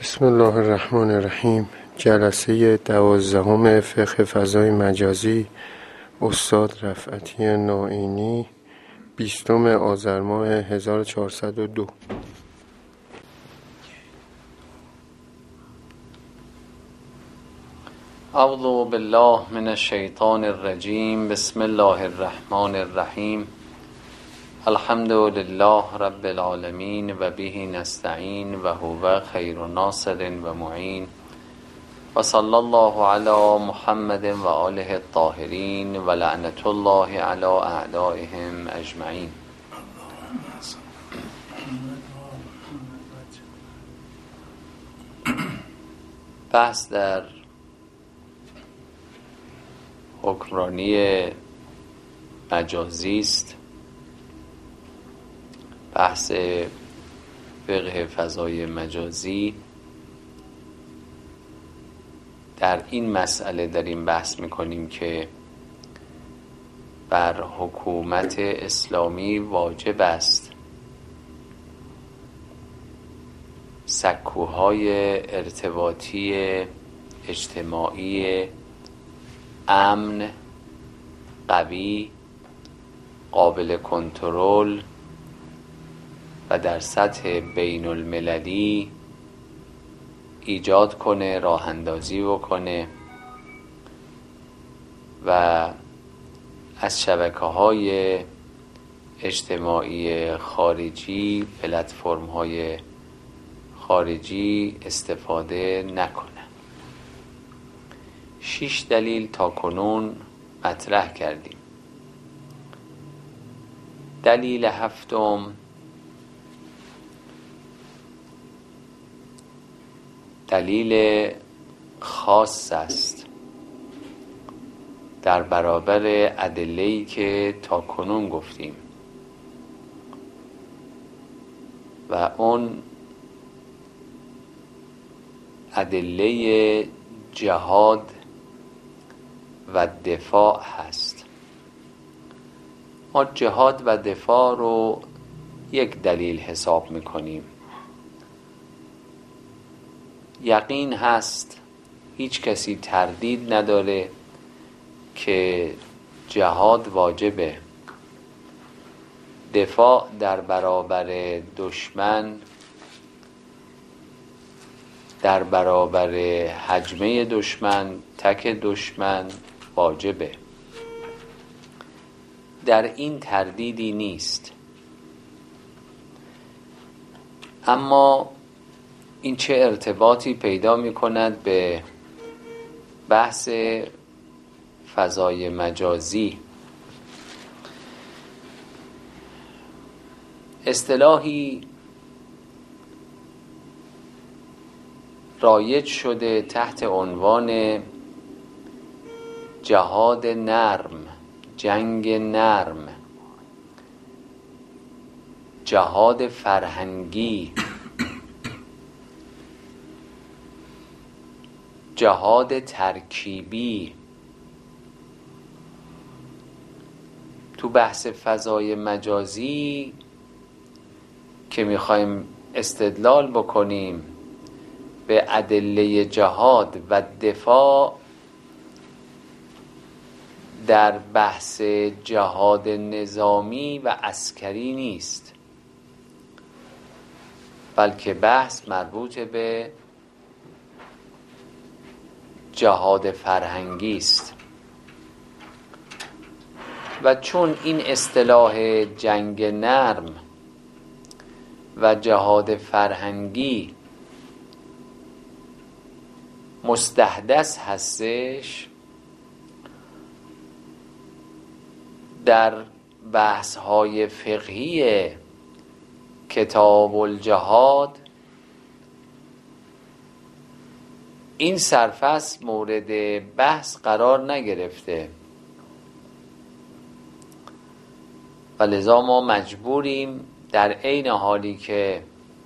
بسم الله الرحمن الرحیم. جلسه 12 فقه فضای مجازی، استاد رفعتی نائینی، 20 آذر ماه 1402. اعوذ بالله من الشیطان الرجیم. بسم الله الرحمن الرحیم. الحمد لله رب العالمین و به نستعین و هو خیر ناصر و معین و صلی الله علی محمد و آله الطاهرین و لعنت الله علی اعدائهم اجمعین. بحث در حکمرانی مجازی است. بحث فقه فضای مجازی. در این مسئله داریم بحث میکنیم که بر حکومت اسلامی واجب است سکوهای ارتباطی اجتماعی امن، قوی، قابل کنترل و در سطح بین المللی ایجاد کنه، راه اندازی بکنه و از شبکه‌های اجتماعی خارجی، پلتفرم‌های خارجی استفاده نکنه. 6 دلیل تا کنون مطرح کردیم. دلیل هفتم دلیل خاص است در برابر ادله‌ای که تا کنون گفتیم و اون ادله جهاد و دفاع هست. ما جهاد و دفاع رو یک دلیل حساب میکنیم. یقین هست، هیچ کسی تردید نداره که جهاد واجبه. دفاع در برابر دشمن، در برابر هجمه دشمن، تک دشمن واجبه. در این تردیدی نیست. اما این چه ارتباطی پیدا می کند به بحث فضای مجازی؟ اصطلاحی رایج شده تحت عنوان جهاد نرم، جنگ نرم، جهاد فرهنگی، جهاد ترکیبی. تو بحث فضای مجازی که میخوایم استدلال بکنیم به ادله جهاد و دفاع، در بحث جهاد نظامی و عسکری نیست، بلکه بحث مربوط به جهاد فرهنگی است. و چون این اصطلاح جنگ نرم و جهاد فرهنگی مستحدث هستش، در بحث‌های فقهی کتاب الجهاد این سرفصل مورد بحث قرار نگرفته و لذا ما مجبوریم در عین حالی که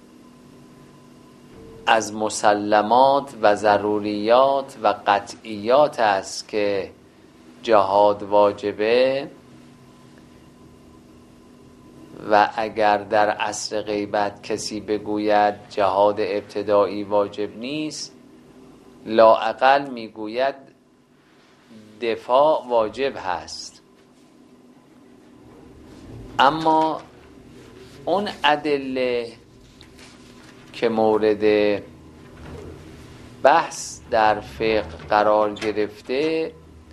از مسلمات و ضروریات و قطعیات است که جهاد واجبه و اگر در عصر غیبت کسی بگوید جهاد ابتدایی واجب نیست، لااقل میگوید دفاع واجب هست. اما اون ادله که مورد بحث در فقه قرار گرفته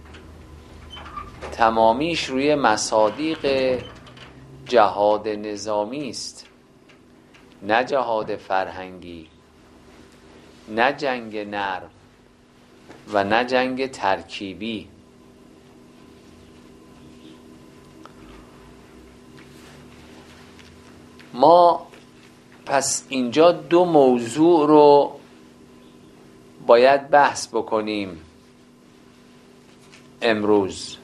تمامیش روی مصادیق جهاد نظامی است، نه جهاد فرهنگی، نه جنگ نرم و نه جنگ ترکیبی. ما پس اینجا دو موضوع رو باید بحث بکنیم امروز.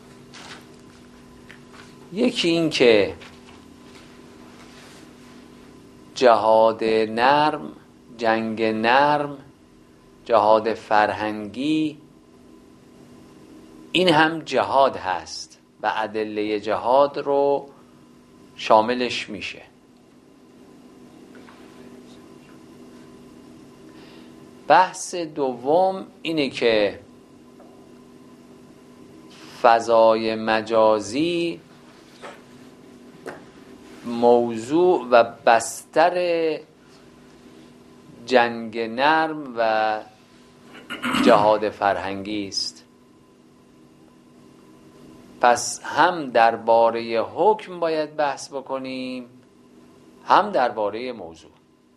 یکی این که جهاد نرم، جنگ نرم، جهاد فرهنگی، این هم جهاد هست و ادله جهاد رو شاملش میشه. بحث دوم اینه که فضای مجازی موضوع و بستر جنگ نرم و جهاد فرهنگی است. پس هم درباره حکم باید بحث بکنیم، هم درباره موضوع.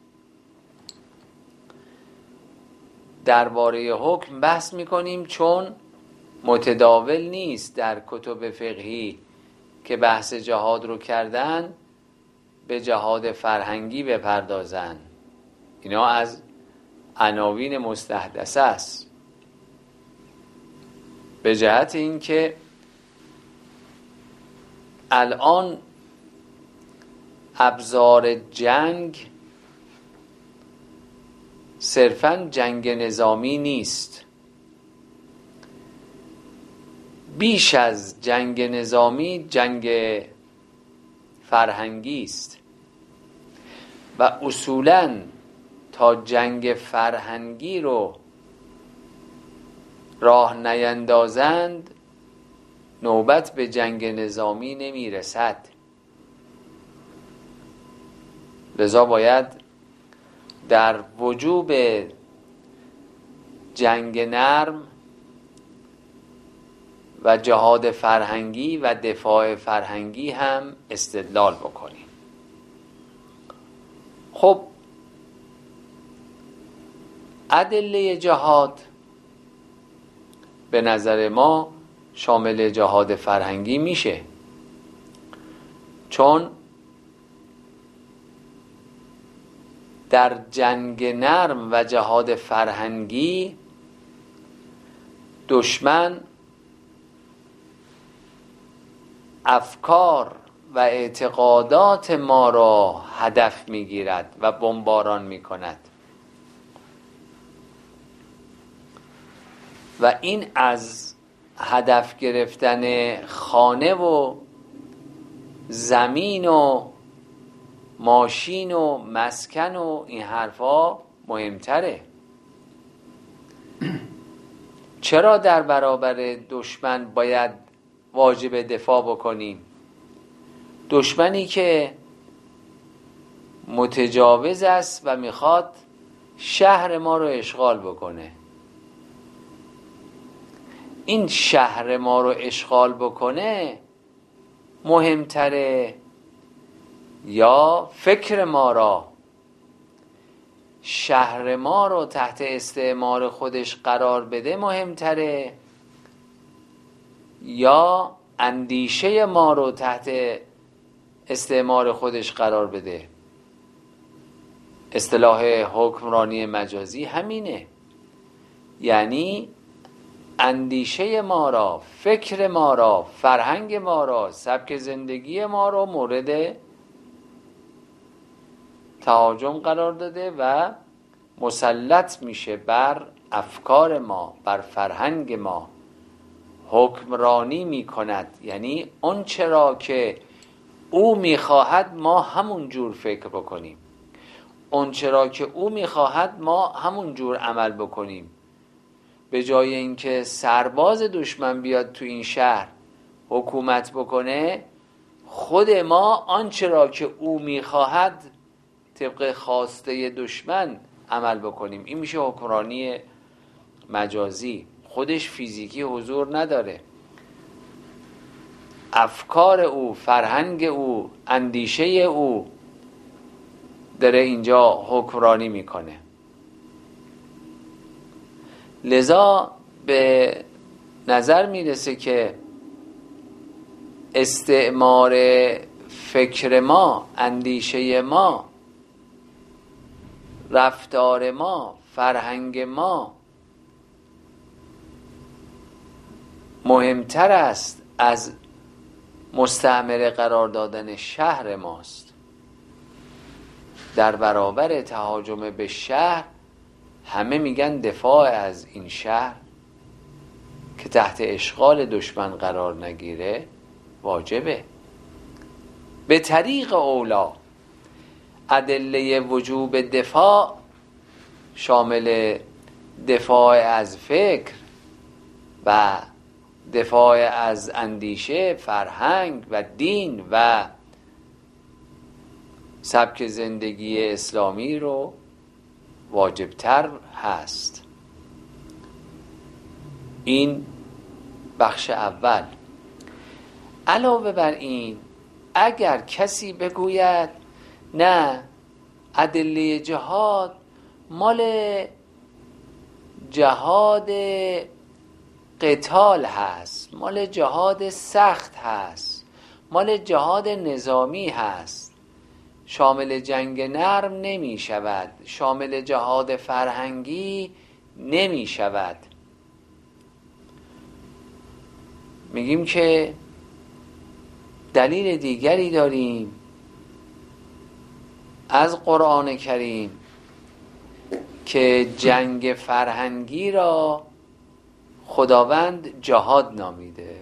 درباره حکم بحث میکنیم چون متداول نیست در کتب فقهی که بحث جهاد رو کردن به جهاد فرهنگی بپردازن. اینا از عناوین مستحدثه است، به جهت این که الان ابزار جنگ صرفاً جنگ نظامی نیست، بیش از جنگ نظامی جنگ فرهنگی است و اصولاً تا جنگ فرهنگی رو راه نیندازند نوبت به جنگ نظامی نمیرسد. لذا باید در وجوب جنگ نرم و جهاد فرهنگی و دفاع فرهنگی هم استدلال بکنیم. خب ادله جهاد به نظر ما شامل جهاد فرهنگی میشه، چون در جنگ نرم و جهاد فرهنگی دشمن افکار و اعتقادات ما را هدف میگیرد و بمباران میکند و این از هدف گرفتن خانه و زمین و ماشین و مسکن و این حرفا مهمتره. چرا در برابر دشمن باید واجب دفاع بکنیم؟ دشمنی که متجاوز است و میخواد شهر ما رو اشغال بکنه. این شهر ما رو اشغال بکنه مهمتره یا فکر ما را، شهر ما رو تحت استعمار خودش قرار بده مهمتره یا اندیشه ما رو تحت استعمار خودش قرار بده؟ اصطلاح حکمرانی مجازی همینه، یعنی اندیشه ما را، فکر ما را، فرهنگ ما را، سبک زندگی ما را مورد تهاجم قرار داده و مسلط میشه بر افکار ما، بر فرهنگ ما، حکمرانی میکند. یعنی اون چرا که او میخواهد ما همون جور فکر بکنیم، اون چرا که او میخواهد ما همون جور عمل بکنیم. به جای اینکه سرباز دشمن بیاد تو این شهر حکومت بکنه، خود ما آنچه را که او میخواهد طبق خواسته دشمن عمل بکنیم. این میشه حکمرانی مجازی. خودش فیزیکی حضور نداره، افکار او، فرهنگ او، اندیشه او داره اینجا حکمرانی میکنه. لذا به نظر میرسه که استعمار فکر ما، اندیشه ما، رفتار ما، فرهنگ ما مهمتر است از مستعمره قرار دادن شهر ماست. در برابر تهاجم به شهر همه میگن دفاع از این شهر که تحت اشغال دشمن قرار نگیره واجبه. به طریق اولا ادله وجوب دفاع شامل دفاع از فکر و دفاع از اندیشه، فرهنگ و دین و سبک زندگی اسلامی رو واجبتر هست. این بخش اول. علاوه بر این، اگر کسی بگوید نه ادله جهاد مال جهاد قتال هست، مال جهاد سخت هست، مال جهاد نظامی هست، شامل جنگ نرم نمی شود، شامل جهاد فرهنگی نمی شود، میگیم که دلیل دیگری داریم از قرآن کریم که جنگ فرهنگی را خداوند جهاد نامیده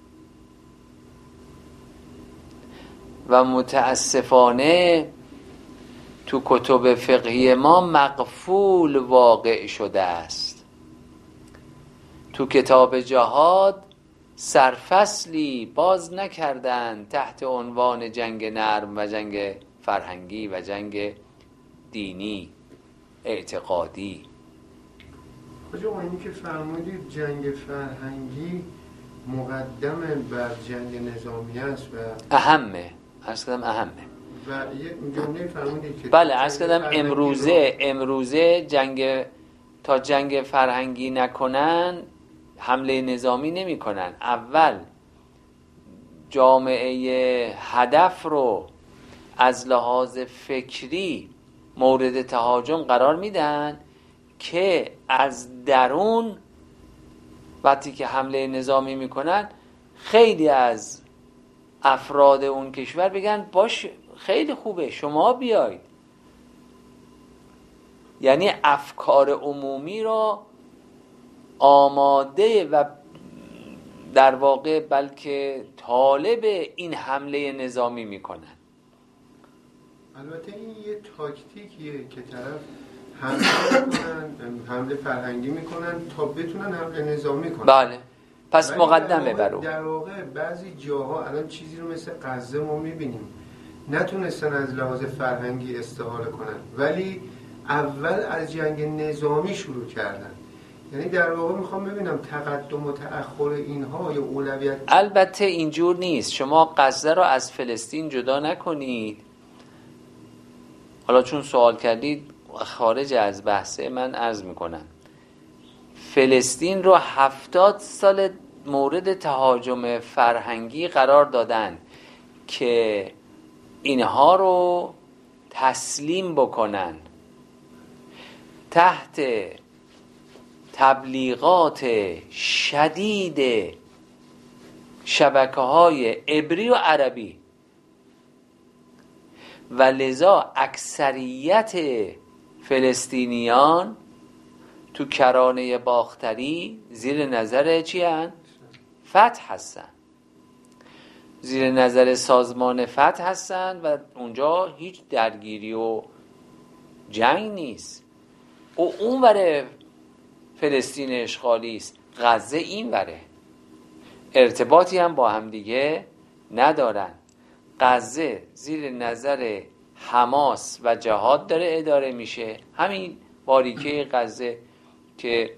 و متاسفانه تو کتب فقهی ما مغفول واقع شده است. تو کتاب جهاد سرفصلی باز نکردند تحت عنوان جنگ نرم و جنگ فرهنگی و جنگ دینی اعتقادی. حاجا اینی که فرمودید جنگ فرهنگی مقدم بر جنگ نظامی است و اهمه، عرض کردم اهمه و یه جمله فرمودید که بله عرض کردم امروزه تا جنگ فرهنگی نکنن حمله نظامی نمی کنن. اول جامعه هدف رو از لحاظ فکری مورد تهاجم قرار میدن که از درون وقتی که حمله نظامی میکنن خیلی از افراد اون کشور بگن باش خیلی خوبه شما بیاید. یعنی افکار عمومی را آماده و در واقع بلکه طالب این حمله نظامی میکنن. البته این یه تاکتیکیه که طرف حمله میکنن، حمله فرهنگی میکنن تا بتونن حمله نظامی کنن. بله پس مقدمه برو. در واقع بعضی جاها الان چیزی رو مثل غزه ما میبینیم نتونستن از لحاظ فرهنگی استفاده کنن ولی اول از جنگ نظامی شروع کردن. یعنی در واقع میخوام ببینم تقدم و تأخر اینها یا اولویت. البته اینجور نیست. شما غزه رو از فلسطین جدا نکنید. حالا چون سوال کردید خارج از بحثه من عرض میکنم فلسطین رو 70 سال مورد تهاجم فرهنگی قرار دادن که اینها رو تسلیم بکنن تحت تبلیغات شدید شبکه‌های عبری و عربی و لذا اکثریت فلسطینیان تو کرانه باختری زیر نظر چی هن؟ فتح هستن. زیر نظر سازمان فتح هستن و اونجا هیچ درگیری و جنگ نیست. او اون وره فلسطین اشغالی است، غزه این وره، ارتباطی هم با هم دیگه ندارن. غزه زیر نظر حماس و جهاد داره اداره میشه. همین باریکه غزه که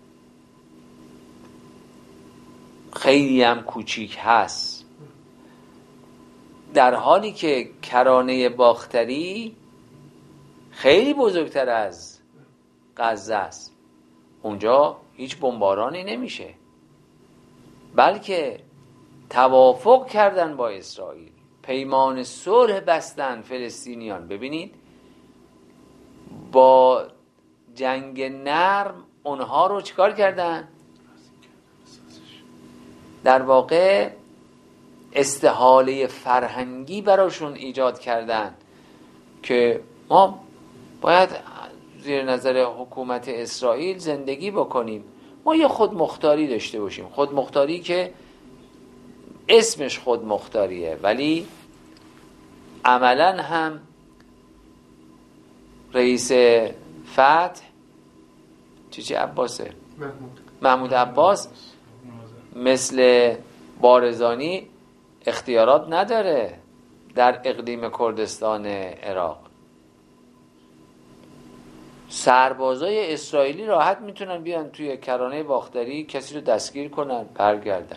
خیلی هم کوچیک هست، در حالی که کرانه باختری خیلی بزرگتر از غزه است. اونجا هیچ بمبارانی نمیشه، بلکه توافق کردن با اسرائیل، پیمان صلح بستن فلسطینیان. ببینید با جنگ نرم اونها رو چیکار کردن؟ در واقع استحاله فرهنگی براشون ایجاد کردن که ما باید زیر نظر حکومت اسرائیل زندگی بکنیم، ما یه خودمختاری داشته باشیم. خودمختاری که اسمش خودمختاریه ولی عملاً هم رئیس فتح چی عباسه؟ محمود عباس مثل بارزانی اختیارات نداره در اقلیم کردستان عراق. سربازای اسرائیلی راحت میتونن بیان توی کرانه باختری کسی رو دستگیر کنن برگردن.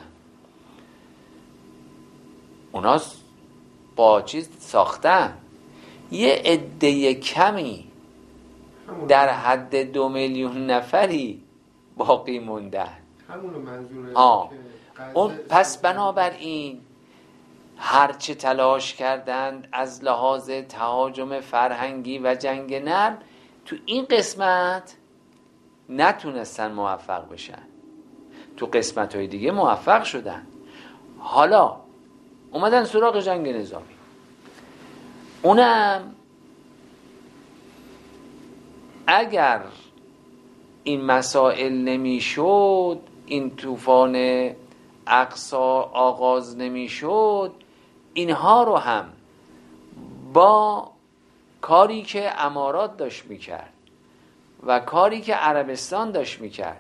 اونا با چیز ساختن. یه عده کمی در حد 2 میلیون نفری باقی موندن. همونو منظوره. اون پس بنابراین هرچه تلاش کردند از لحاظ تهاجم فرهنگی و جنگ نرم تو این قسمت نتونستن موفق بشن، تو قسمت‌های دیگه موفق شدن. حالا اومدن سراغ جنگ نظامی. اونم اگر این مسائل نمیشد، این طوفان اقصا آغاز نمیشد، اینها رو هم با کاری که امارات داشت میکرد و کاری که عربستان داشت میکرد،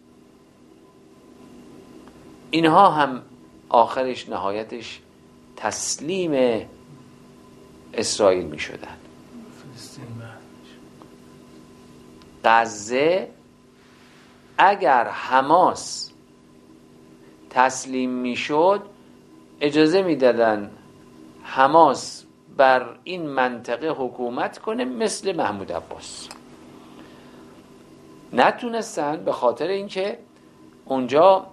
اینها هم آخرش نهایتش تسلیم اسرائیل میشدن. غزه اگر حماس تسلیم میشد اجازه میدادن حماس بر این منطقه حکومت کنه مثل محمود عباس. نتونستن به خاطر اینکه اونجا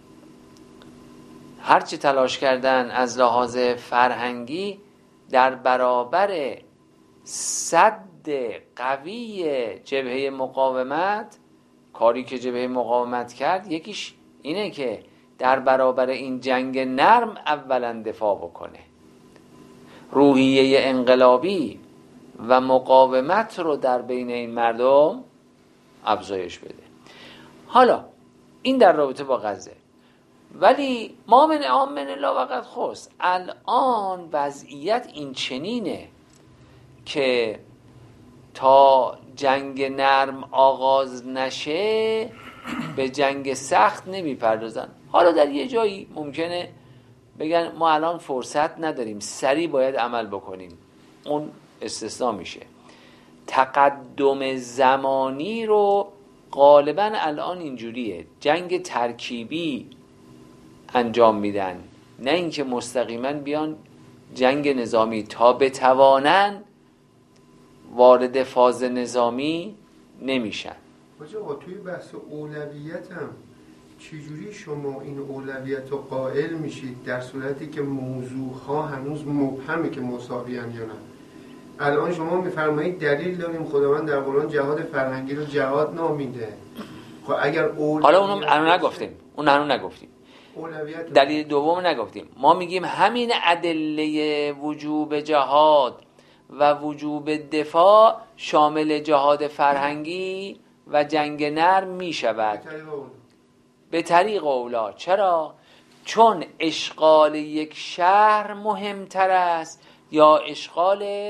هرچی تلاش کردن از لحاظ فرهنگی در برابر سد قوی جبهه مقاومت، کاری که جبهه مقاومت کرد یکیش اینه که در برابر این جنگ نرم اولا دفاع بکنه، روحیه انقلابی و مقاومت رو در بین این مردم افزایش بده. حالا این در رابطه با غزه. ولی ما من آمن الله وقد خست، الان وضعیت این چنینه که تا جنگ نرم آغاز نشه به جنگ سخت نمیپردازن. حالا در یه جایی ممکنه بگن ما الان فرصت نداریم، سریع باید عمل بکنیم، اون استثناء میشه. تقدم زمانی رو غالبا الان اینجوریه، جنگ ترکیبی انجام میدن، نه اینکه مستقیما بیان جنگ نظامی. تا بتوانن وارد فاز نظامی نمیشن. آقا توی بحث اولویت هم چجوری شما این اولویت رو قائل میشید در صورتی که موضوعها هنوز مبهمه که مساویان یا نه؟ الان شما میفرمایید دلیل داریم خداوند در قرآن جهاد فرهنگی رو جهاد نامیده. خب اگر حالا اونو نگفتیم. دلیل دوم نگفتیم. ما میگیم همین ادله وجوب جهاد و وجوب دفاع شامل جهاد فرهنگی و جنگ نرم میشود به طریق اولا. چرا؟ چون اشغال یک شهر مهمتر است یا اشغال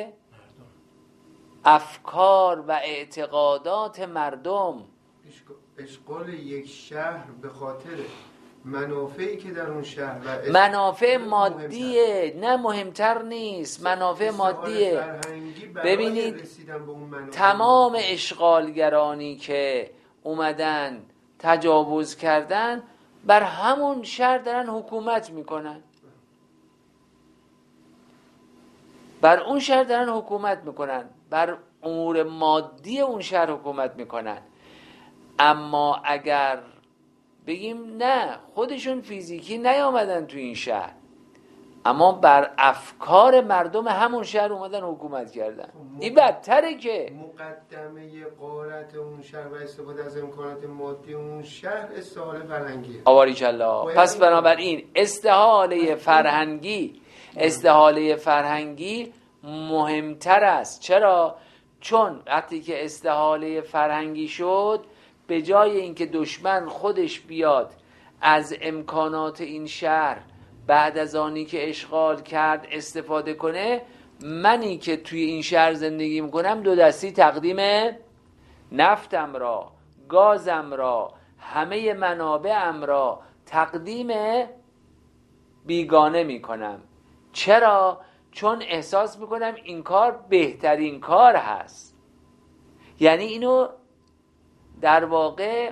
افکار و اعتقادات مردم؟ اشغال یک شهر به خاطر منافعی که در اون شهر و منافع مادیه، نه مهمتر نیست، منافع مادیه. ببینید تمام اشغالگرانی که اومدن تجاوز کردن بر همون شهر دارن حکومت میکنن، بر اون شهر دارن حکومت میکنن، بر امور مادی اون شهر حکومت میکنن. اما اگر بگیم نه خودشون فیزیکی نیامدن تو این شهر، اما بر افکار مردم همون شهر اومدن حکومت کردن، این بدتره که مقدمه غارت اون شهر و استفاده از امکانات مادی اون شهر استحاله فرهنگیه. آباریکالله. پس بنابراین استحاله فرهنگی مهمتر است. چرا؟ چون وقتی که استحاله فرهنگی شد، به جای اینکه دشمن خودش بیاد از امکانات این شهر بعد از آنی که اشغال کرد استفاده کنه، منی که توی این شهر زندگی میکنم دو دستی تقدیم نفتم را، گازم را، همه منابعم را تقدیم بیگانه میکنم. چرا؟ چون احساس میکنم این کار بهترین کار هست. یعنی اینو در واقع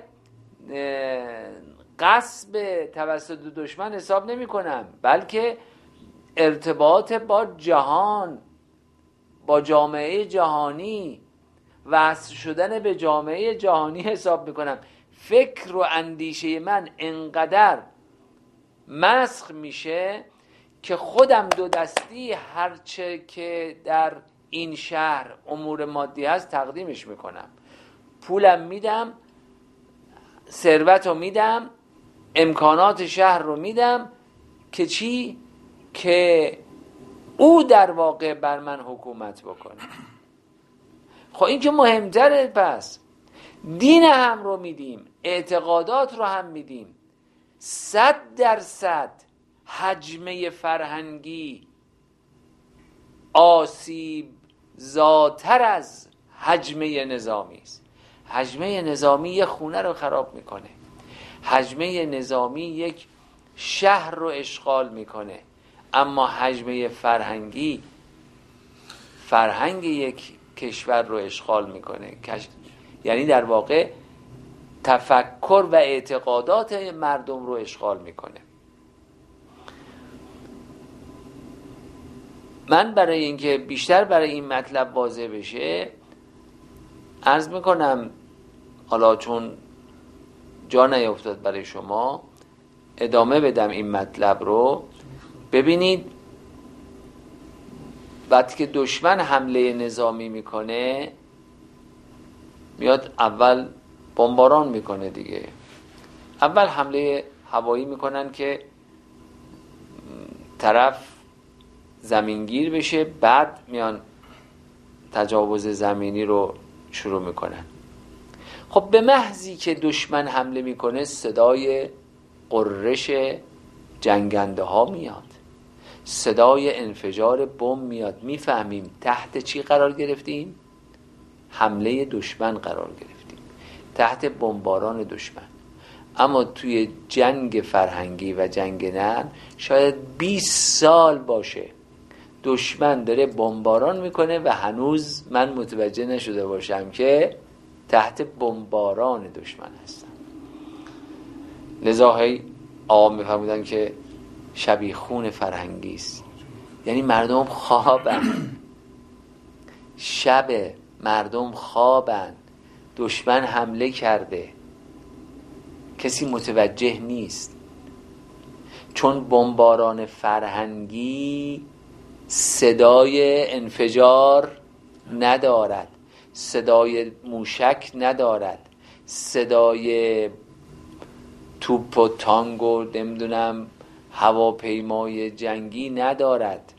غصب توسط دشمن حساب نمی کنم، بلکه ارتباط با جهان، با جامعه جهانی، وصل شدن به جامعه جهانی حساب می کنم. فکر و اندیشه من انقدر مسخ میشه که خودم دو دستی هرچه که در این شهر امور مادی هست تقدیمش میکنم، پولم میدم، ثروت رو میدم، امکانات شهر رو میدم که چی؟ که او در واقع بر من حکومت بکنه. خب این که مهمتره. پس دین هم رو میدیم، اعتقادات رو هم میدیم. 100% حجمه فرهنگی آسیب زاتر از حجمه نظامی است. حجمه نظامی یک خونه رو خراب میکنه، حجمه نظامی یک شهر رو اشغال میکنه، اما حجمه فرهنگی فرهنگ یک کشور رو اشغال میکنه. یعنی در واقع تفکر و اعتقادات مردم رو اشغال میکنه. من برای اینکه بیشتر برای این مطلب واضح بشه عرض میکنم، حالا چون جا نیفتاد برای شما ادامه بدم این مطلب رو. ببینید وقتی که دشمن حمله نظامی میکنه، میاد اول بمباران میکنه دیگه. اول حمله هوایی میکنن که طرف زمینگیر بشه، بعد میان تجاوز زمینی رو شروع میکنن. خب به محضی که دشمن حمله میکنه صدای قررش جنگنده ها میاد، صدای انفجار بمب میاد. میفهمیم تحت چی قرار گرفتیم؟ حمله دشمن قرار گرفتیم، تحت بمباران دشمن. اما توی جنگ فرهنگی و جنگ نرم شاید 20 سال باشه دشمن داره بمباران میکنه و هنوز من متوجه نشده باشم که تحت بمباران دشمن هستم. لذا هی آقا میفرمودن که شبیخون فرهنگی است. یعنی مردم خوابن، شب مردم خوابن، دشمن حمله کرده، کسی متوجه نیست. چون بمباران فرهنگی صدای انفجار ندارد، صدای موشک ندارد، صدای توپ و تانگ و نمیدونم هواپیمای جنگی ندارد.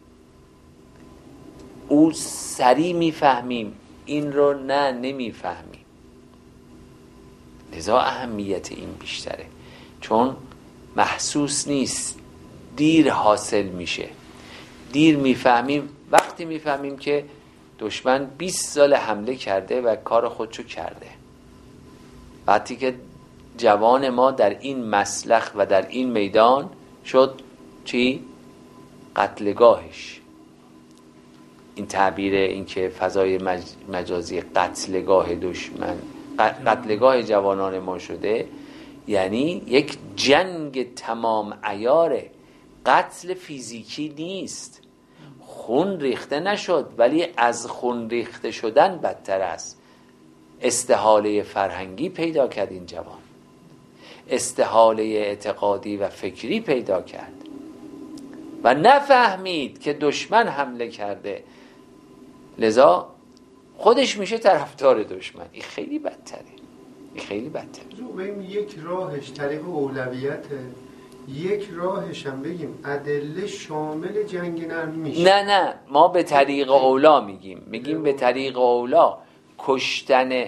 او سریع میفهمیم، این رو نه نمیفهمیم. لذا اهمیت این بیشتره. چون محسوس نیست، دیر حاصل میشه. دیر میفهمیم وقتی میفهمیم که دشمن 20 سال حمله کرده و کار خودشو کرده. وقتی که جوان ما در این مسلخ و در این میدان شد چی؟ قتلگاهش. این تعبیر، این که فضای مجازی قتلگاه دشمن، قتلگاه جوانان ما شده، یعنی یک جنگ تمام عیاره. قتل فیزیکی نیست، خون ریخته نشد، ولی از خون ریخته شدن بدتر است. استحاله فرهنگی پیدا کرد این جوان، استحاله اعتقادی و فکری پیدا کرد و نفهمید که دشمن حمله کرده، لذا خودش میشه طرفدار دشمن. این خیلی بدتره، این خیلی بدتره. بگیم یک راهش طریق اولویته، یک راهش هم بگیم ادله شامل جنگ نرم میشه. نه ما به طریق اولا میگیم به طریق اولا کشتن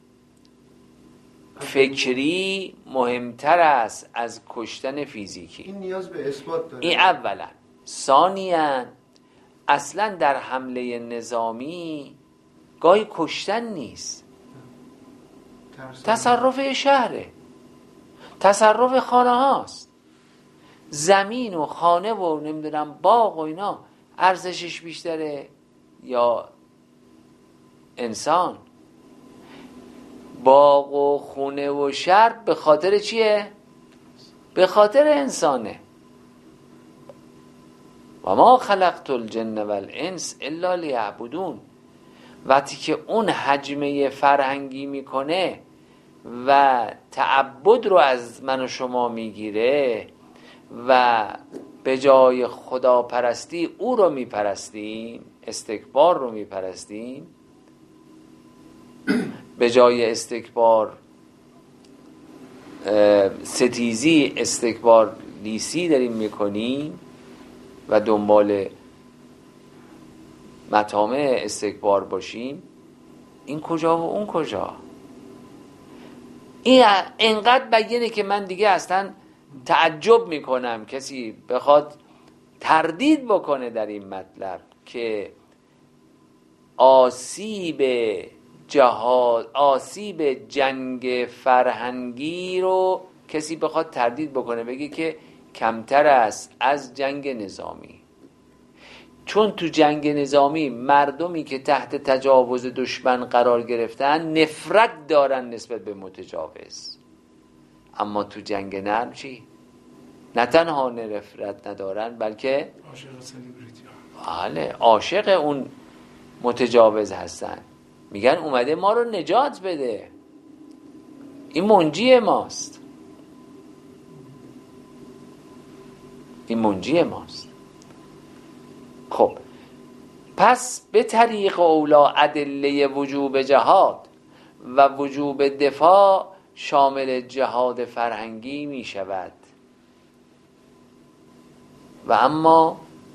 فکری مهمتر است از کشتن فیزیکی. این نیاز به اثبات داره. این اولا. ثانیاً اصلا در حمله نظامی گاهی کشتن نیست، تصرف شهره، تصرف خانه هاست. زمین و خانه و نمیدونم باغ و اینا ارزشش بیشتره یا انسان؟ باغ و خونه و شهر به خاطر چیه؟ به خاطر انسانه. و ما خلقت الجن والانس الا لیعبدون. وقتی که اون حجمه فرهنگی میکنه و تعبد رو از من و شما میگیره و به جای خداپرستی او رو میپرستیم، استکبار رو میپرستیم، به جای استکبار ستیزی استکبار لیسی داریم میکنیم و دنبال مطامع استکبار باشیم، این کجا و اون کجا؟ این انقدر بیانه که من دیگه اصلا تعجب میکنم کسی بخواد تردید بکنه در این مطلب که آسیب جهاد، آسیب جنگ فرهنگی رو کسی بخواد تردید بکنه، بگه که کمتر است از جنگ نظامی. چون تو جنگ نظامی مردمی که تحت تجاوز دشمن قرار گرفتن نفرت دارن نسبت به متجاوز، اما تو جنگ نرم چی؟ نه تنها نفرت ندارن بلکه عاشق اون متجاوز هستن. میگن اومده ما رو نجات بده، این منجی ماست، این منجی ماست. خب پس به طریق اولا ادله وجوب جهاد و وجوب دفاع شامل جهاد فرهنگی می شود. و اما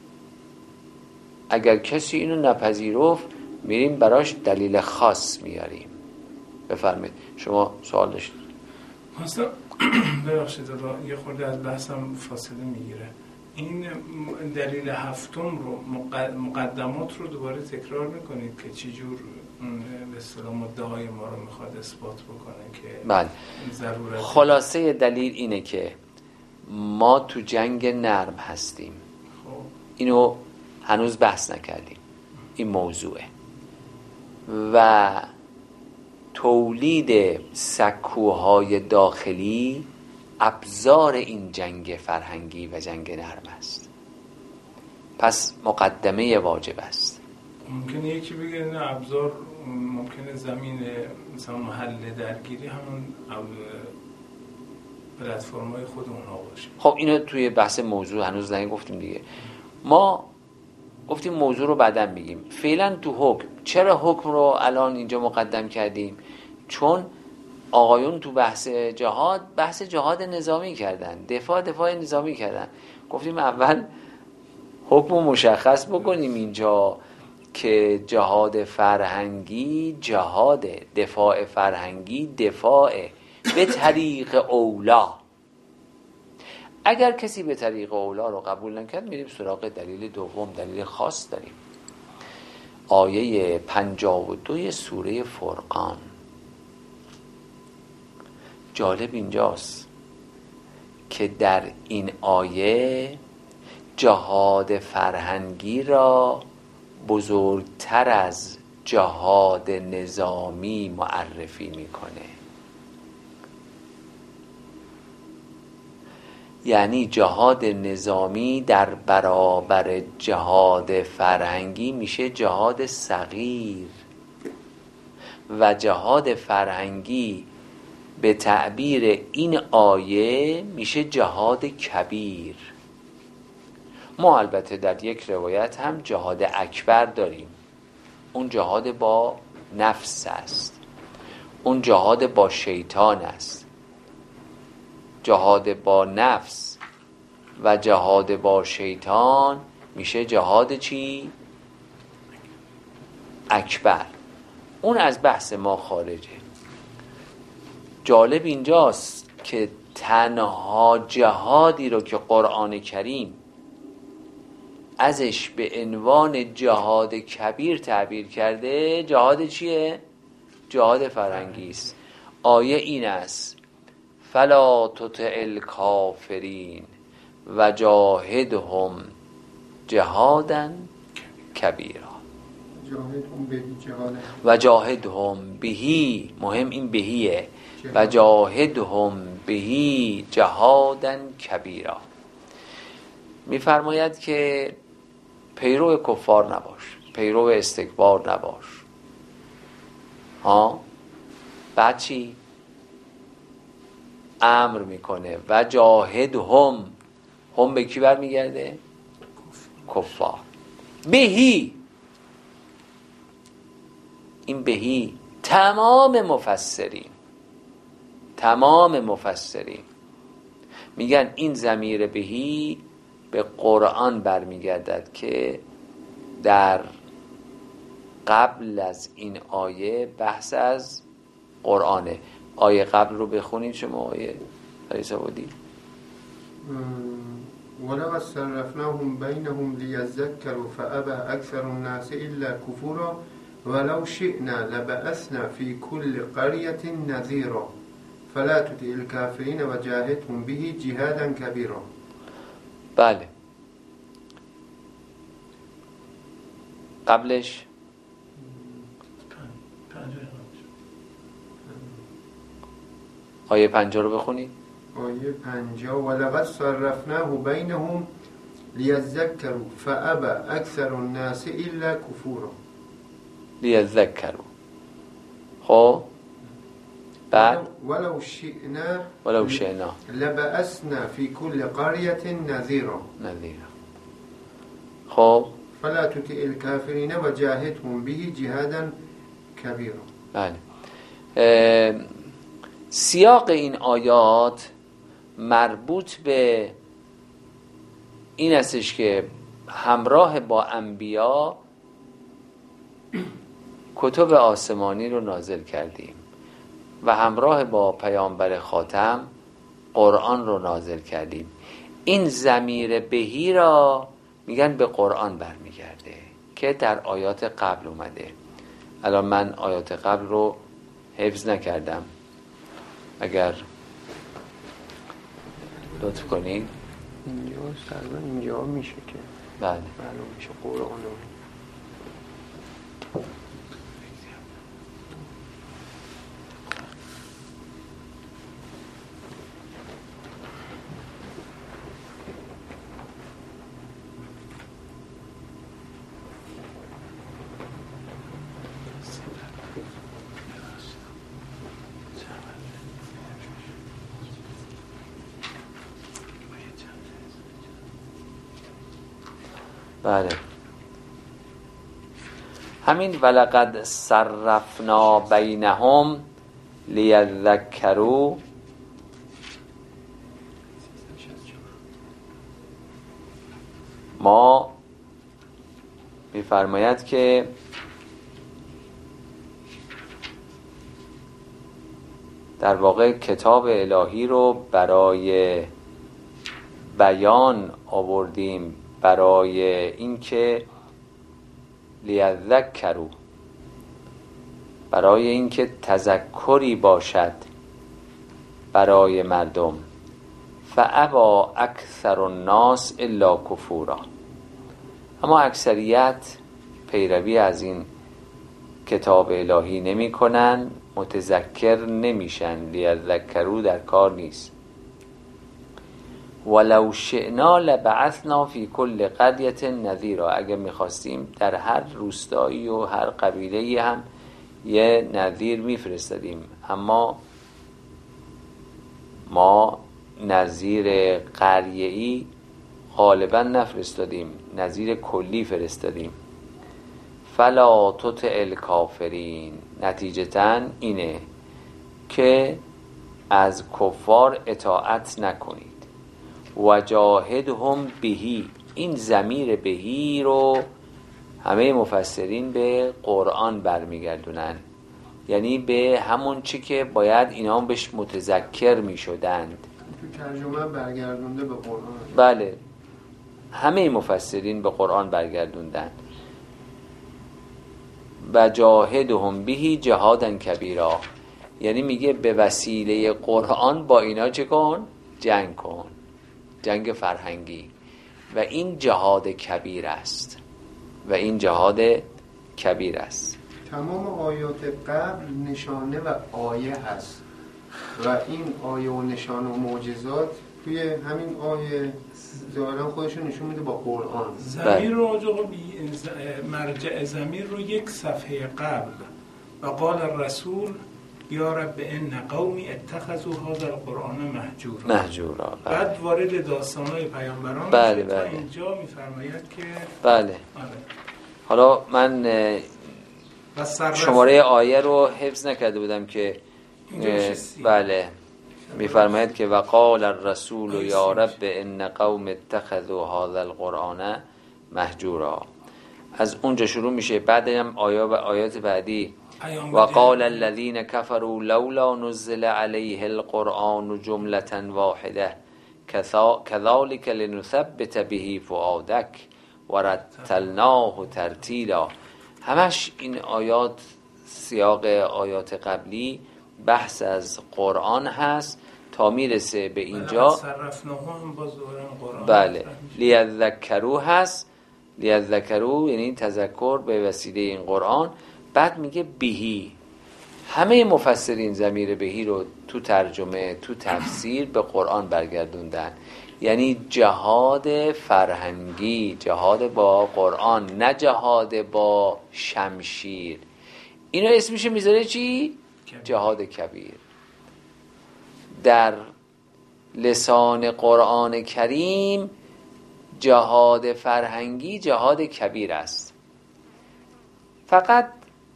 اگر کسی اینو نپذیرفت میریم براش دلیل خاص میاریم. بفرمایید شما سوال داشتید. مثلا ببخشید یه خورده از بحثم فاصله میگیره. این دلیل هفتم رو مقدمات رو دوباره تکرار میکنید که چی جور به اصطلاح مدعای ما رو میخواد اثبات بکنه که بله. ضرورت. خلاصه دلیل اینه که ما تو جنگ نرم هستیم. خب اینو هنوز بحث نکردیم، این موضوعه. و تولید سکوهای داخلی ابزار این جنگ فرهنگی و جنگ نرم است. پس مقدمه واجب است. ممکنه یکی بگه نه ابزار، ممکنه زمین مثلا محل درگیری همون پلتفرم‌های خود اونها باشه. خب اینو توی بحث موضوع هنوز نگفتیم دیگه. ما گفتیم موضوع رو بعداً میگیم. فعلا تو حکم، چرا حکم رو الان اینجا مقدم کردیم؟ چون آقایون تو بحث جهاد نظامی کردن، دفاع نظامی کردن. گفتیم اول حکم رو مشخص بکنیم اینجا که جهاد فرهنگی جهاده، دفاع فرهنگی دفاعه به طریق اولا. اگر کسی به طریق اولا رو قبول نکرد میریم سراغ دلیل دوم. دلیل خاص داریم. آیه 52 سوره فرقان. جالب اینجاست که در این آیه جهاد فرهنگی را بزرگتر از جهاد نظامی معرفی میکنه. یعنی جهاد نظامی در برابر جهاد فرهنگی میشه جهاد صغیر و جهاد فرهنگی به تعبیر این آیه میشه جهاد کبیر. ما البته در یک روایت هم جهاد اکبر داریم. اون جهاد با نفس است، اون جهاد با شیطان است. جهاد با نفس و جهاد با شیطان میشه جهاد چی؟ اکبر. اون از بحث ما خارجه. جالب اینجاست که تنها جهادی رو که قرآن کریم ازش به عنوان جهاد کبیر تعبیر کرده جهاد چیه؟ جهاد فرهنگی است. آیه این است: فلا تطع الکافرین و جاهدهم جهادا کبیرا. و جاهدهم بهی، مهم این بهیه، و جاهدهم بهی جهادا کبیرا. میفرماید که پیرو کفار نباش، پیرو استکبار نباش. بعد چی؟ امر میکنه و جاهدهم، هم به کی برمیگرده؟ کفار. بهی، این بهی تمام مفسرین میگن این ضمیر بهی به قرآن برمیگردد که در قبل از این آیه بحث از قرآنه. آیه قبل رو بخونید شما آیه رئیس بودی. ولقد صرفناهم بينهم ليذكروا فأبى أكثر الناس إلا كفورا ولو شئنا لبعثنا في كل قرية نذيرا فلا تطع الكافرين وجاهدهم به جهادا كبيرا. بله، قبلش آیه 50 رو بخونید. آیه 50 ولقد صرفناه بینهم لیذکروا فابى اکثر الناس الا کفورا. لیذکروا. خب بعد ولو شئنا لبعثنا في كل قرية نذيرا. خب فلا تطع الكافرين وجاهدهم به جهادا كبيرا. بله. سیاق این آیات مربوط به این استش که همراه با انبیا کتب آسمانی رو نازل کردیم و همراه با پیامبر خاتم قرآن رو نازل کردیم. این ضمیر بهی را میگن به قرآن برمیگرده که در آیات قبل اومده. الان من آیات قبل رو حفظ نکردم، اگر لطف کنید. اینجا میشه که بله معلوم میشه قرآن رو. بله، همین ولقد صرفنا بینهم لیذکروا. ما میفرماید که در واقع کتاب الهی رو برای بیان آوردیم برای اینکه لیذکروا، برای اینکه تذکری باشد برای مردم. فابا اکثر الناس الا کفورا، اما اکثریت پیروی از این کتاب الهی نمی کنن، متذکر نمیشن. لیذکروا در کار نیست. ولو شئنا لبعثنا فی کل قریة نذیرا، اگه میخواستیم در هر روستایی و هر قبیله هم یه نذیر میفرستادیم، اما ما نذیر قریه‌ای غالبا نفرستادیم، نذیر کلی فرستادیم. فلا تطع الکافرین، نتیجتاً اینه که از کفار اطاعت نکنید. وجاهدهم بهی، این ضمیر بهی رو همه مفسرین به قرآن برمیگردونن، یعنی به همون چی که باید اینا هم بهش متذکر میشدند. تو ترجمه برگردونده به قرآن. بله، همه مفسرین به قرآن برگردوندن. و جاهدهم بهی جهادا کبیرا، یعنی میگه به وسیله قرآن با اینا چه کن؟ جنگ کن، جنگ فرهنگی. و این جهاد کبیر است، و این جهاد کبیر است. تمام آیات قبل نشانه و آیه هست و این آیه و نشانه و معجزات توی همین آیه ظاهرا خودشون نشون میده با قرآن. ضمیر رو مرجع ضمیر رو یک صفحه قبل و قال الرسول یا رب ان قومی اتخذوا هذا القرآن مهجورا. بعد وارد داستان‌های پیامبران بله میشه. تا بله. اینجا میفرماید که بله. حالا من شماره آیه رو حفظ نکرده بودم که بله میفرماید که وقال الرسول یا رب ان قوم اتخذوا هذا القرآن مهجورا. از اونجا شروع میشه، بعد هم آیات بعدی وقال الذين كفروا لولا نزل عليه القرآن جملة واحدة كذلك لنثبت به فؤادك ورتلناه ترتیلا. همش این آیات سیاق آیات قبلی بحث از قرآن هست تا میرسه به اینجا. بله، لیذکروا هست، لیذکروا یعنی تذکر به وسیله این قرآن. بعد میگه بهی. همه مفسرین ضمیر بهی رو تو ترجمه، تو تفسیر به قرآن برگردوندن، یعنی جهاد فرهنگی، جهاد با قرآن، نه جهاد با شمشیر. اینو اسمش میذاره چی؟ جهاد کبیر. در لسان قرآن کریم جهاد فرهنگی جهاد کبیر است. فقط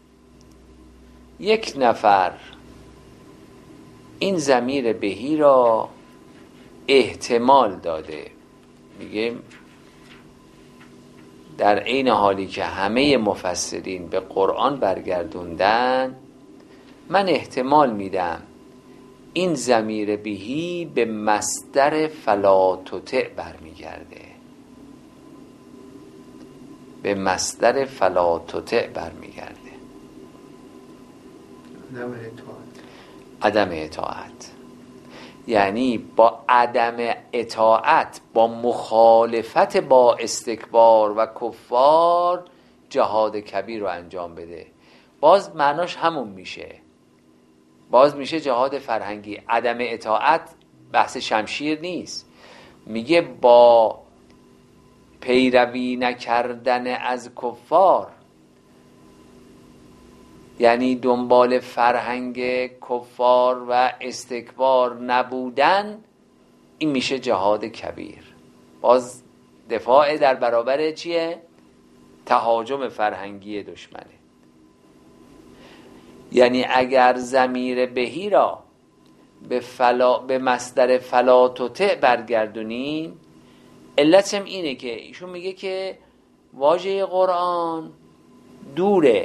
یک نفر این ضمیر بهی را احتمال داده، میگه در عین حالی که همه مفسرین به قرآن برگردوندن، من احتمال میدم این ضمیر بهی به مصدر فلا تطع برمیگرده، به مصدر فلا تطع برمیگرده، عدم اطاعت. یعنی با عدم اطاعت، با مخالفت با استکبار و کفار جهاد کبیر رو انجام بده. باز معناش همون میشه، باز میشه جهاد فرهنگی. عدم اطاعت بحث شمشیر نیست، میگه با پیروی نکردن از کفار، یعنی دنبال فرهنگ کفار و استکبار نبودن، این میشه جهاد کبیر. باز دفاع در برابر چیه؟ تهاجم فرهنگی دشمنه. یعنی اگر ضمیر بهی را به مصدر فلا تطع برگردونین، علتم اینه که ایشون میگه که واژه قرآن دوره،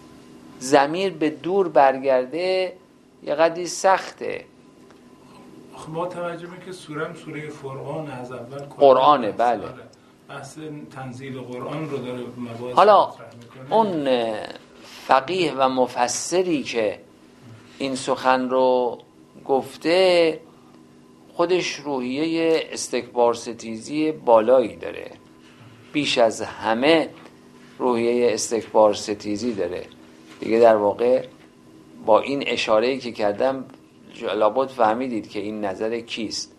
ضمیر به دور برگرده یه قدری سخته. خب با توجه به که سوره فرقان از اول قرآنه، بله، بحث تنزیل قرآن رو داره مباحث حالا مطرح میکنه. اون فقیه و مفسری که این سخن رو گفته خودش روحیه استکبار ستیزی بالایی داره، بیش از همه روحیه استکبار ستیزی داره دیگه. در واقع با این اشاره‌ای که کردم لابد فهمیدید که این نظر کیست.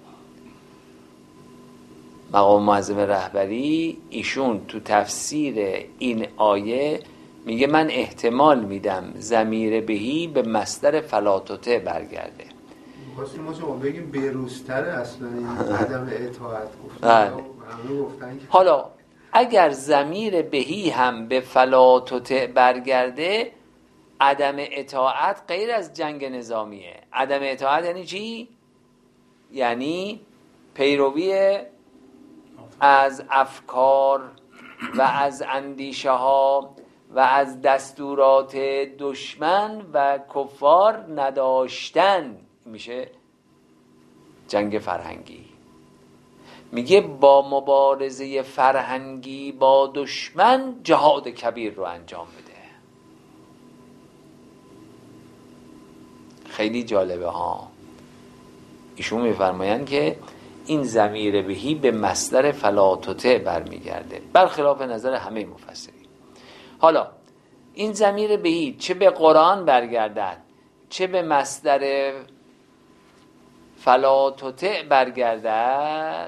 مقام معظم رهبری ایشون تو تفسیر این آیه میگه من احتمال میدم ضمیر بهی به مصدر فلاتوته برگرده. واسه ما شما بگیم بروزتره اصلا این عدم اطاعت گفتن. حالا اگر ضمیر بهی هم به فلاتوته برگرده، عدم اطاعت غیر از جنگ نظامیه. عدم اطاعت یعنی چی؟ یعنی پیروی از افکار و از اندیشه ها و از دستورات دشمن و کفار نداشتن، میشه جنگ فرهنگی. میگه با مبارزه فرهنگی با دشمن جهاد کبیر رو انجام بده. خیلی جالبه ها. ایشون میفرمایند که این ضمیر بهی به مصدر فلاتوته برمیگرده، برخلاف نظر همه مفسرین. حالا این ضمیر بهی چه به قرآن برگردد چه به مصدر فلاتوته برگردد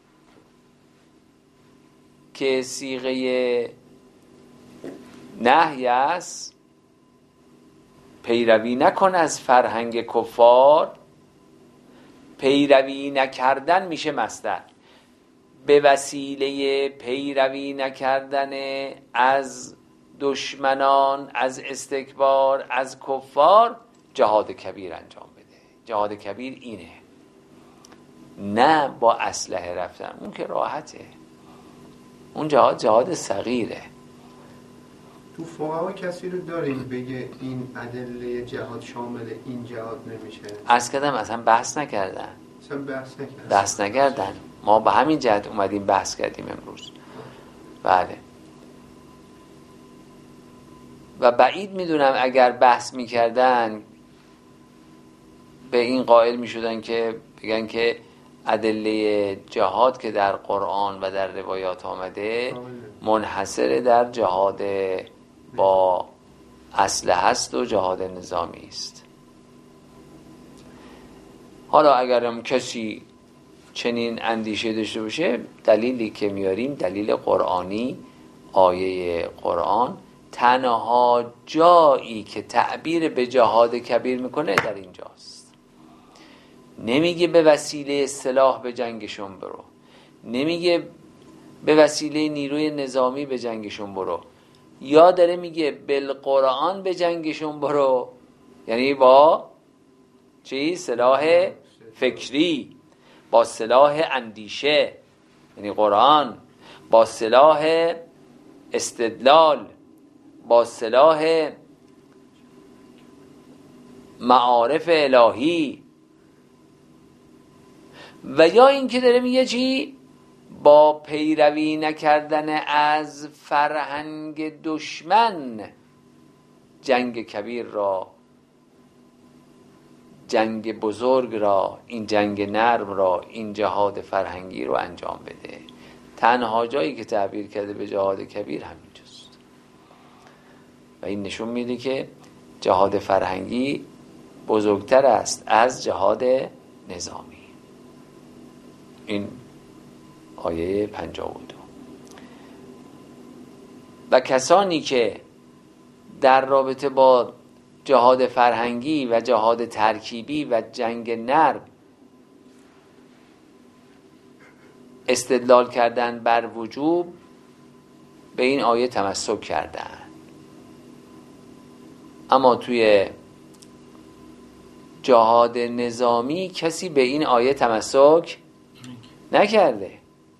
که صیغه نهی است، پیروی نکن از فرهنگ کفار، پیروی نکردن میشه مصدر. به وسیله پیروی نکردن از دشمنان، از استکبار، از کفار جهاد کبیر انجام بده. جهاد کبیر اینه، نه با اسلحه رفتن، اون که راحته. اون جهاد صغیره. تو فقها کسی رو داریم بگه این ادله جهاد شامل این جهاد نمیشه؟ عرض کردم اصلا بحث نکردن. ما به همین جهت اومدیم بحث کردیم امروز. بله. و بعید میدونم اگر بحث میکردن به این قائل میشدن که بگن که ادله جهاد که در قرآن و در روایات آمده منحصر در جهاد با اسلحه است و جهاد نظامی است. حالا اگرم کسی چنین اندیشه داشته باشه، دلیلی که میاریم دلیل قرآنی، آیه قرآن. تنها جایی که تعبیر به جهاد کبیر میکنه در اینجاست. نمیگه به وسیله سلاح به جنگشون برو، نمیگه به وسیله نیروی نظامی به جنگشون برو، یا داره میگه بالقرآن به جنگشون برو، یعنی با چی؟ سلاح فکری، با سلاح اندیشه یعنی قرآن، با سلاح استدلال، با سلاح معارف الهی. و یا این که داره میگه چی؟ با پیروی نکردن از فرهنگ دشمن جنگ کبیر را، جنگ بزرگ را، این جنگ نرم را، این جهاد فرهنگی رو انجام بده. تنها جایی که تعبیر کرده به جهاد کبیر همینجاست. و این نشون میده که جهاد فرهنگی بزرگتر است از جهاد نظامی. این آیه 52. و کسانی که در رابطه با جهاد فرهنگی و جهاد ترکیبی و جنگ نرم استدلال کردن بر وجوب، به این آیه تمسک کردن. اما توی جهاد نظامی کسی به این آیه تمسک نکرده.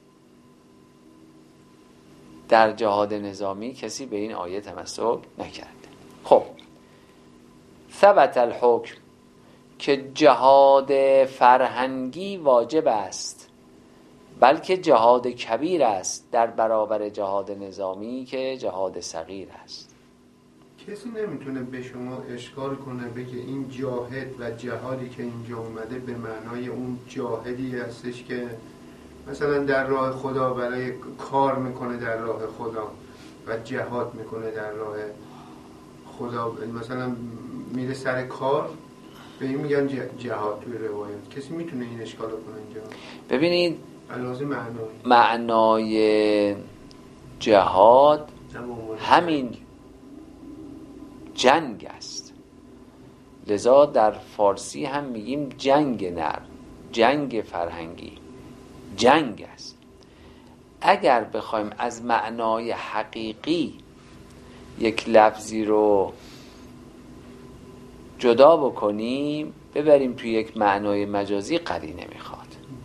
در جهاد نظامی کسی به این آیه تمسک نکرده. خب ثبت الحکم، که جهاد فرهنگی واجب است، بلکه جهاد کبیر است در برابر جهاد نظامی که جهاد صغیر است. کسی نمیتونه به شما اشکال کنه بگه این جاهد و جهادی که اینجا اومده به معنای اون جاهدی هستش که مثلا در راه خدا برای کار میکنه در راه خدا و جهاد میکنه در راه خدا، مثلا میره سر کار به این میگن جهاد توی روایت. کسی میتونه این اشکال کنه اینجا؟ ببینید علاوه معنای جهاد همین جنگ است. لذا در فارسی هم میگیم جنگ نر، جنگ فرهنگی، جنگ است. اگر بخوایم از معنای حقیقی یک لفظی رو جدا بکنیم ببریم توی یک معنای مجازی، قرینه میخواد.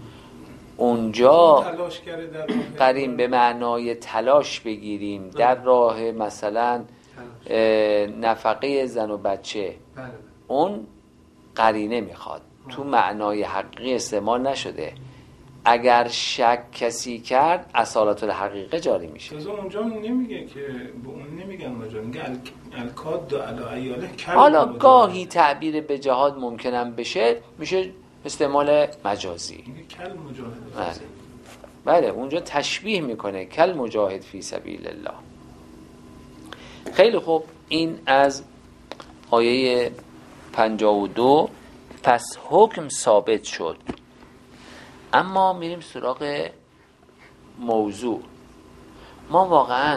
اونجا قرین به معنای تلاش بگیریم در راه مثلا نفقه زن و بچه، اون قرینه میخواد، تو معنای حقیقی استعمال نشده. اگر شک کسی کرد اصالت الحقیقه جاری میشه. اونجا نمیگه که به اون نمیگن مجاز، میگه الکاد علی عیاله. حالا گاهی تعبیر به جهاد ممکنم بشه، میشه استعمال مجازی. کل مجاهد. بله اونجا تشبیه میکنه کل مجاهد فی سبیل الله. خیلی خوب، این از آیه 52. پس حکم ثابت شد. اما میریم سراغ موضوع. ما واقعا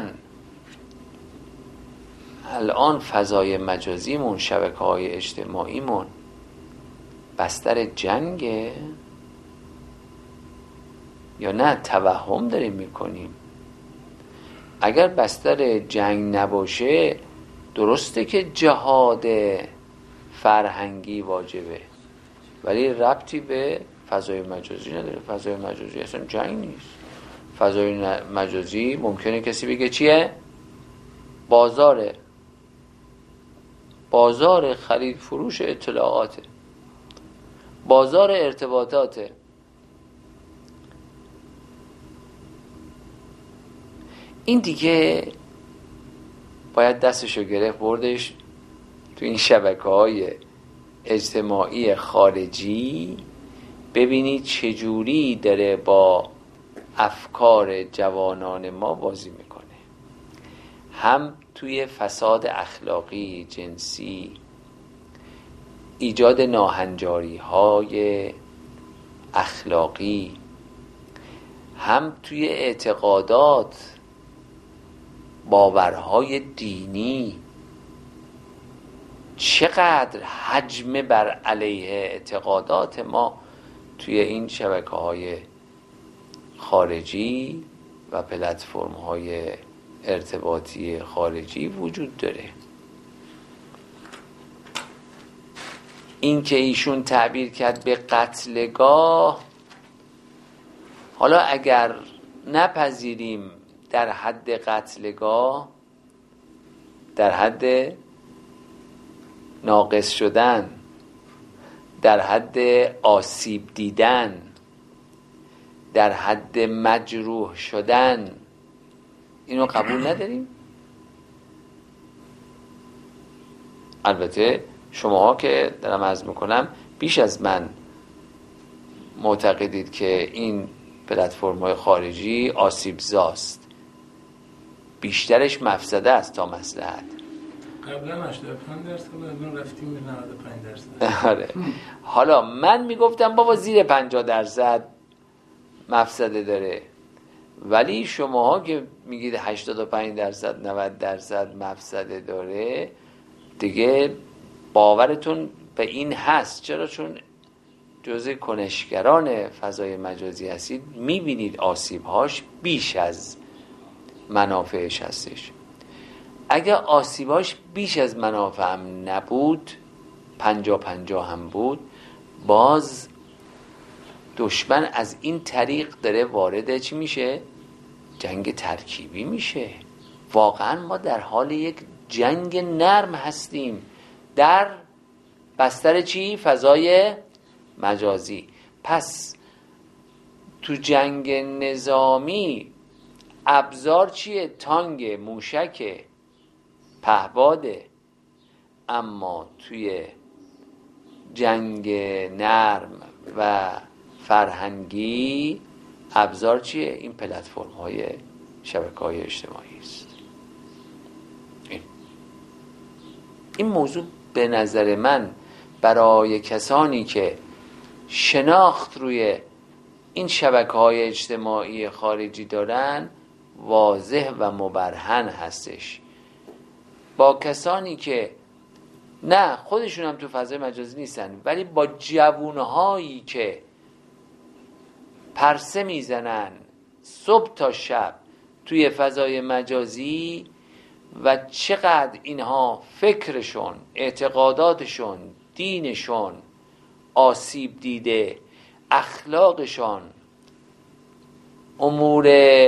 الان فضای مجازیمون، شبکه‌های اجتماعیمون بستر جنگه یا نه توهم داریم میکنیم؟ اگر بستر جنگ نباشه درسته که جهاد فرهنگی واجبه، ولی ربطی به فضای مجازی نداره. فضای مجازی اصلا جنگ نیست. فضای مجازی ممکنه کسی بگه چیه؟ بازار خرید فروش اطلاعاته، بازار ارتباطاته. این دیگه باید دستشو گرفت بردش تو این شبکه‌های اجتماعی خارجی، ببینید چجوری داره با افکار جوانان ما بازی میکنه. هم توی فساد اخلاقی، جنسی، ایجاد ناهنجاری های اخلاقی، هم توی اعتقادات، باورهای دینی. چقدر حجم بر علیه اعتقادات ما توی این شبکه‌های خارجی و پلتفرم‌های ارتباطی خارجی وجود داره. این که ایشون تعبیر کرد به قتلگاه، حالا اگر نپذیریم در حد قتلگاه، در حد ناقص شدن، در حد آسیب دیدن، در حد مجروح شدن، اینو قبول نداریم. البته شماها که دارم عرض میکنم بیش از من معتقدید که این پلتفرم‌های خارجی آسیبزاست، بیشترش مفسده است تا مصلحت. قبلا 85% الان رفتیم به 95%. آره. حالا من میگفتم بابا زیر 50% مفسده داره، ولی شماها که میگید 85% 90% مفسده داره، دیگه باورتون به این هست. چرا؟ چون جزء کنشگران فضای مجازی هستید، میبینید آسیبهاش بیش از منافعش هستش. اگر آسیبهاش بیش از منافع هم نبود، 50-50 هم بود، باز دشمن از این طریق داره وارد چی میشه؟ جنگ ترکیبی میشه. واقعا ما در حال یک جنگ نرم هستیم در بستر چی؟ فضای مجازی. پس تو جنگ نظامی ابزار چیه؟ تانگ، موشک، پهباده. اما توی جنگ نرم و فرهنگی ابزار چیه؟ این پلتفرم های شبکه‌های اجتماعی است. این موضوع به نظر من برای کسانی که شناخت روی این شبکه‌های اجتماعی خارجی دارن واضح و مبرهن هستش. با کسانی که نه خودشون هم تو فضای مجازی نیستن ولی با جوونهایی که پرسه میزنن صبح تا شب توی فضای مجازی و چقدر اینها فکرشون، اعتقاداتشون، دینشون آسیب دیده، اخلاقشان، امور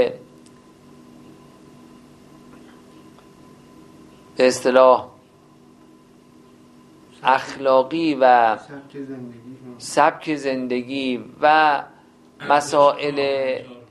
به اصطلاح اخلاقی و سبک زندگی و مسائل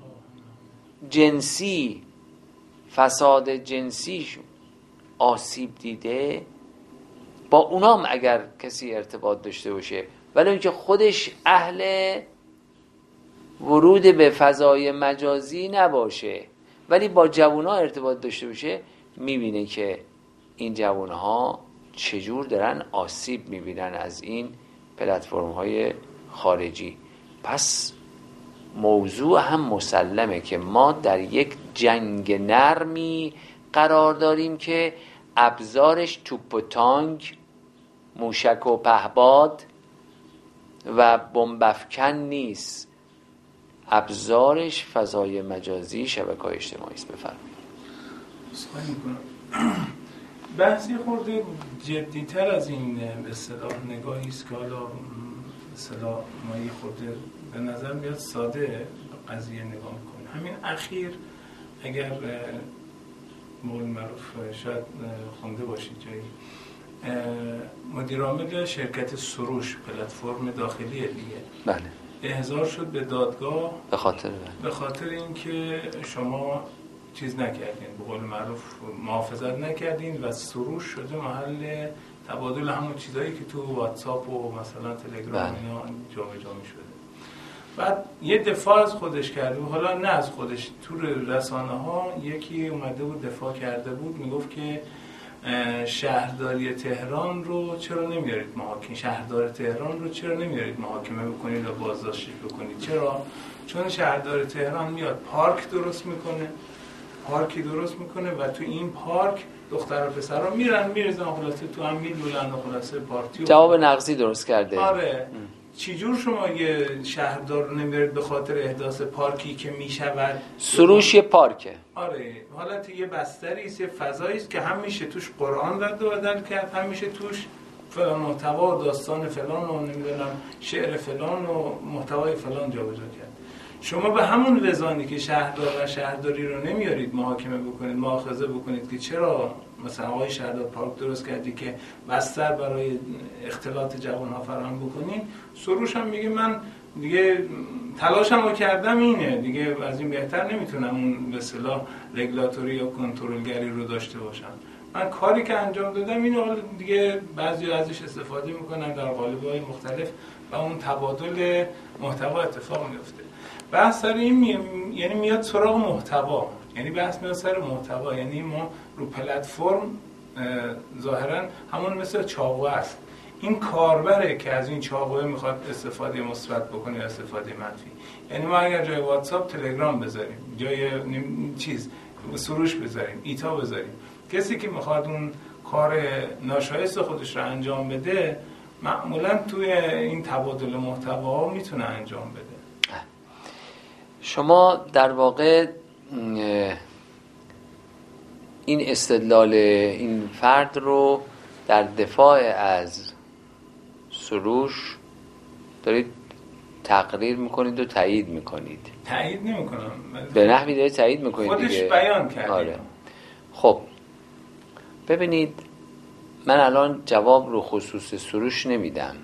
جنسی، فساد جنسیشون آسیب دیده، با اونام اگر کسی ارتباط داشته باشه ولی اینکه خودش اهل ورود به فضای مجازی نباشه ولی با جوانها ارتباط داشته باشه، میبینه که این جوانها چجور دارن آسیب میبینن از این پلتفرم های خارجی. پس موضوع هم مسلمه که ما در یک جنگ نرمی قرار داریم که ابزارش توپ و تانک، موشک و پهباد و بمب‌افکن نیست، ابزارش فضای مجازی، شبکه‌های اجتماعی است. بفرمایید. سوال می‌کنم بحثی خورده جدی‌تر از این به اصطلاح نگاهی است که حالا به اصطلاح ما یه خورده به نظر میاد ساده به قضیه نگاه می‌کنیم. همین اخیر اگر مول معروف شاید خونده باشید جایی، مدیر عامل شرکت سروش، پلتفرم داخلی دیگه، بله، احضار شد به دادگاه به خاطر اینکه شما چیز نکردین، به قول معروف محافظت نکردین و سروش شده محل تبادل همون چیزایی که تو واتساپ و مثلا تلگرام اینا جابجا می‌شده. بعد یه دفاع از خودش کرده بود، حالا نه از خودش، تو رسانه ها یکی اومده بود دفاع کرده بود، میگفت که شهرداری تهران رو چرا نمیارید محاکمه، شهردار تهران رو چرا نمیارید محاکمه بکنید و بازداشتش بکنید؟ چرا؟ چون شهردار تهران میاد پارکی درست میکنه و تو این پارک دختر و پسرها میریزن خلاصه تو هم میلولن و خلاصه پارتی جواب نقضی درست کرده. آره. چجور شما یه شهردار رو نمیارید به خاطر احداث پارکی که میشود؟ سروش یه پارکه. آره، حالت یه بستری است، یه فضایی است که هم میشه توش قرآن رد و بدل کرد، هم میشه توش فلان محتوا، داستان فلان و نمیدونم شعر فلان و محتوای فلان جابجا کرد. شما به همون وزانی که شهردار و شهرداری رو نمیارید محاکمه بکنید، مؤاخذه بکنید که چرا مثلا آقای شهردار پارک درست کردی که بستر برای اختلاط جوان‌ها فراهم بکنین، سروش هم میگه من دیگه تلاشمو کردم، اینه دیگه، از این بهتر نمیتونم اون به اصطلاح رگولاتوری یا کنترلگری رو داشته باشم. من کاری که انجام دادم اینو، حالا دیگه بعضی ازش استفاده میکنن در قالب‌های مختلف و اون تبادل محتوا اتفاق میفته. بحث سر این یعنی میاد سراغ محتوا، یعنی بحث میاد سر محتوا، یعنی ما رو پلتفرم ظاهرا همون مثل چاقو است، این کاربره که از این چاقوه میخواد استفاده مثبت بکنه یا استفاده منفی. یعنی ما اگر جای واتساپ تلگرام بذاریم، جای چیز سروش بذاریم، ایتا بذاریم، کسی که میخواد اون کار ناشایست خودش رو انجام بده معمولا توی این تبادل محتوا میتونه انجام بده. شما در واقع این استدلال این فرد رو در دفاع از سروش دارید تقریر میکنید و تایید میکنید. تایید نمیکنم، به نحوی دارید تایید میکنید خودش دیگه. بیان کرده. آره. خب ببینید، من الان جواب رو خصوص سروش نمیدم،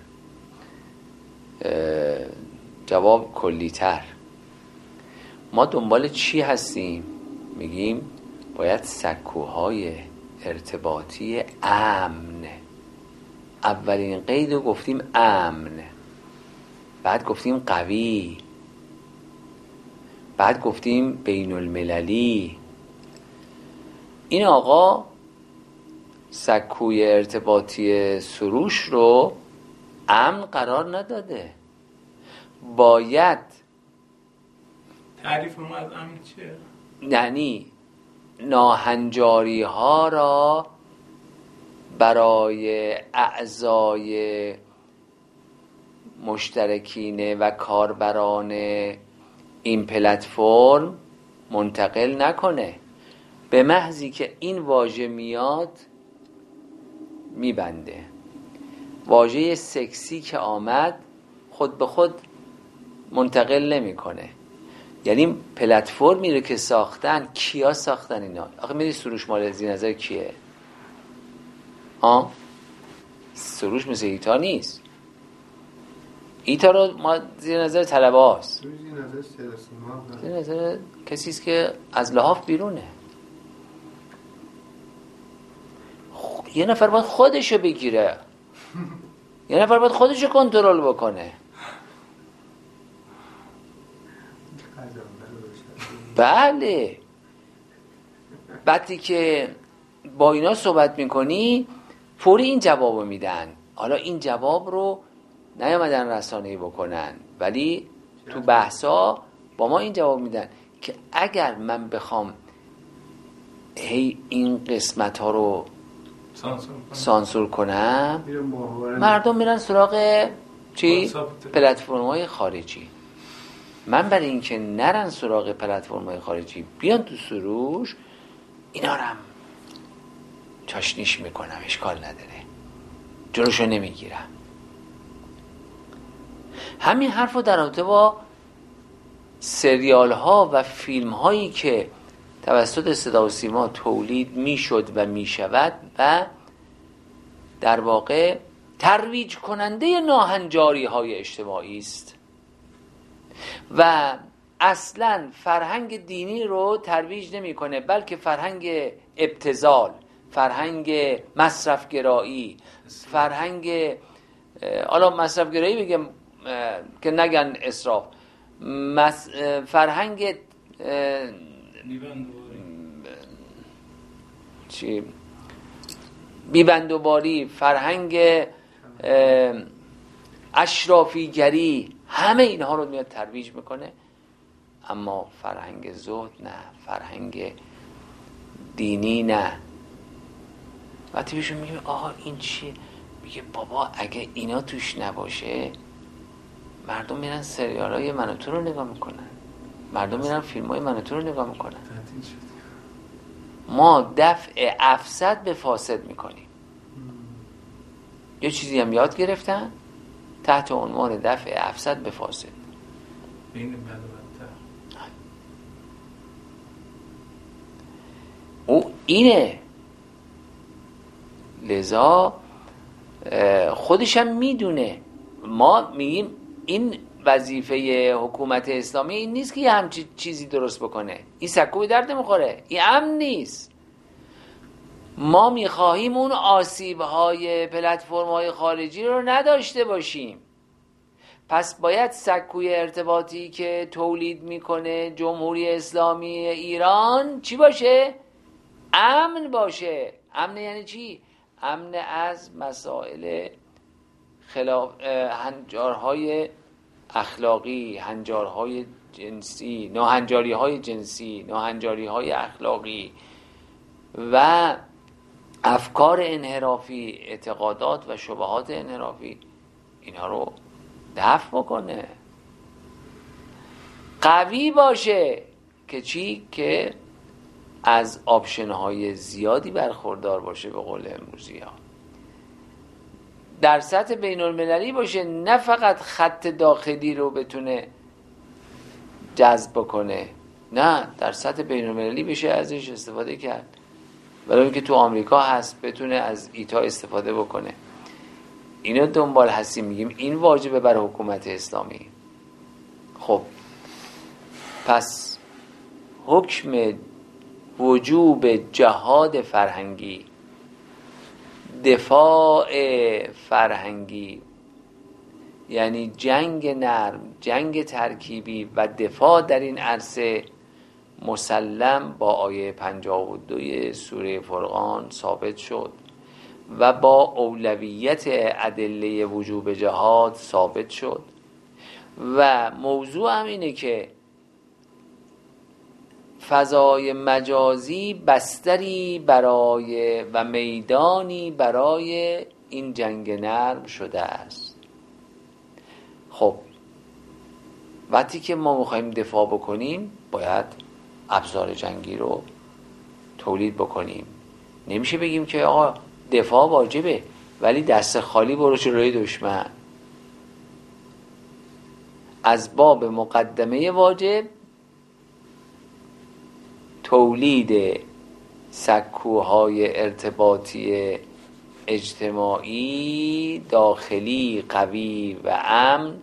جواب کلی‌تر. ما دنبال چی هستیم؟ میگیم باید سکوهای ارتباطی امن. اولین قید رو گفتیم امن، بعد گفتیم قوی، بعد گفتیم بین المللی. این آقا سکوی ارتباطی سروش رو امن قرار نداده. باید تعریف ما از امن چیه؟ یعنی ناهنجاری ها را برای اعضای مشترکین و کاربران این پلتفرم منتقل نکنه. به محضی که این واژه میاد میبنده. واژه سکسی که آمد خود به خود منتقل نمیکنه. یعنی پلتفرمی رو که ساختن، کیا ساختن اینا؟ آخه میری سروش مال زیر نظر کیه؟ سروش مثل ایتا نیست. ایتا رو ما زیر نظر طلبه هاست، زیر نظر کسیست که از لحاف بیرونه. یه نفر باید خودشو بگیره، یه نفر باید خودشو کنترل بکنه. بله، وقتی که با اینا صحبت میکنی فوری این جوابو میدن. حالا این جواب رو نیامدن رسانه‌ای بکنن، ولی تو بحثا با ما این جواب میدن که اگر من بخوام هی این قسمت ها رو سانسور کنم، مردم میرن سراغ چی؟ پلتفرم های خارجی. من برای این که نرن سراغ پلتفرم های خارجی بیان تو سروش، اینا رو هم چاشنیش میکنم، اشکال نداره، جلوشو نمیگیرم. همین حرف رو در رابطه با سریال ها و فیلم هایی که توسط صدا و سیما تولید میشد و میشود و در واقع ترویج کننده ناهنجاری های اجتماعی است و اصلا فرهنگ دینی رو ترویج نمیکنه، بلکه فرهنگ ابتذال، فرهنگ مصرفگرایی، فرهنگ حالا مصرفگرایی بگم که نگن اسراف، فرهنگ چی؟ بیبندوباری، فرهنگ اشرافیگری، همه اینها رو میاد ترویج میکنه. اما فرهنگ زهد نه، فرهنگ دینی نه. وقتی بهشون میگیم آها این چیه، میگه بابا اگه اینا توش نباشه مردم میرن سریال های من و تو رو نگاه میکنن، مردم میرن فیلم های من و تو رو نگاه میکنن. ما دفع افسد به فاسد میکنیم. یه چیزی هم یاد گرفتن تحت عنوان دفع افسد به فاسد. او اینه. لذا خودشم میدونه. ما میگیم این وظیفه حکومت اسلامی این نیست که یه همچین چیزی درست بکنه. این سکو به درد میخوره، این امن نیست. ما میخواهیم اون آسیب‌های پلتفرم‌های خارجی رو نداشته باشیم. پس باید سکوی ارتباطی که تولید میکنه جمهوری اسلامی ایران چی باشه؟ امن باشه. امن یعنی چی؟ امن از مسائل هنجارهای اخلاقی، هنجارهای جنسی، ناهنجاری‌های جنسی، ناهنجاری‌های اخلاقی و افکار انحرافی، اعتقادات و شبهات انحرافی، اینها رو دفع بکنه. قوی باشه که چی؟ که از آپشن‌های زیادی برخوردار باشه، به قول امروزی ها. در سطح بین المللی باشه، نه فقط خط داخلی رو بتونه جذب کنه، نه در سطح بین المللی بشه ازش استفاده کرد. ولی اینکه تو آمریکا هست بتونه از ایتا استفاده بکنه. اینو دنبال هستیم، میگیم این واجبه بر حکومت اسلامی. خب پس حکم وجوب جهاد فرهنگی، دفاع فرهنگی، یعنی جنگ نرم، جنگ ترکیبی و دفاع در این عرصه مسلم با آیه 52 سوره فرقان ثابت شد و با اولویت ادله وجوب جهاد ثابت شد. و موضوع هم اینه که فضای مجازی بستری برای و میدانی برای این جنگ نرم شده است. خب وقتی که ما میخوایم دفاع بکنیم باید ابزار جنگی رو تولید بکنیم. نمیشه بگیم که آقا دفاع واجبه ولی دست خالی برو جلوی دشمن. از باب مقدمه واجب تولید سکوهای ارتباطی اجتماعی داخلی قوی و امن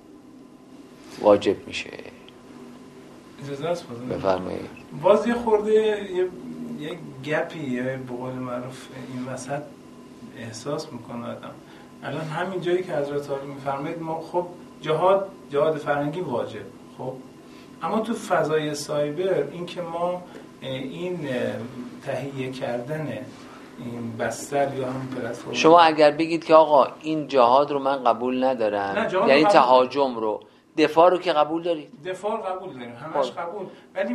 واجب میشه. اجازه است بفرمایید. باز یه خورده یه گپی یا به قول معروف این وسط احساس میکنه آدم. الان همین جایی که حضرت عالی میفرمایید ما خب جهاد فرهنگی واجب، خب اما تو فضای سایبر این که ما این تهیه کردن این بستر یا هم پلتفرم، شما اگر بگید که آقا این جهاد رو من قبول ندارم، یعنی تهاجم رو، دفاع رو که قبول دارید؟ دفاع قبول داریم، همش قبول، ولی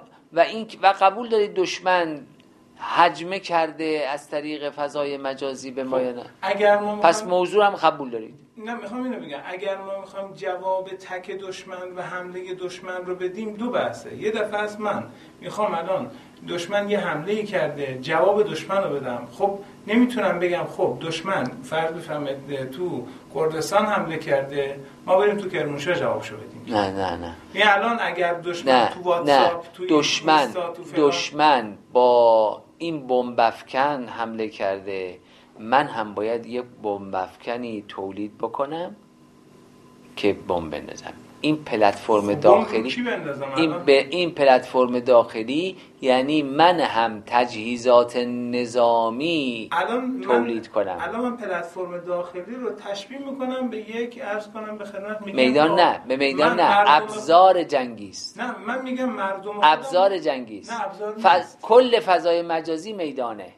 و قبول دارید دشمن هجمه کرده از طریق فضای مجازی به ما یا نه؟ اگر ما پس موضوع هم قبول دارید؟ نه، میخوام اینو بگم اگر ما میخوایم جواب تک دشمن و حمله دشمن رو بدیم دو بحثه. یه دفعه از من میخوام الان دشمن یه حمله کرده جواب دشمن رو بدم، خب نمیتونم بگم خب دشمن فرض بفرمایید تو کردستان حمله کرده ما بریم تو کرمانشاه جوابشو بدیم. نه یعنی الان اگر دشمن تو واتساپ تو دشمن با این بمب افکن حمله کرده، من هم باید یک بمب افکنی تولید بکنم که بمب بندازم. این پلتفرم داخلی، این پلتفرم داخلی یعنی من هم تجهیزات نظامی تولید کنم. الان من پلتفرم داخلی رو تشبیه میکنم به یک عرض کنم به خدمت میگم میدان نه، به میدان نه، ابزار جنگی است. نه من میگم مردم ابزار جنگی است. کل فضای مجازی میدانه.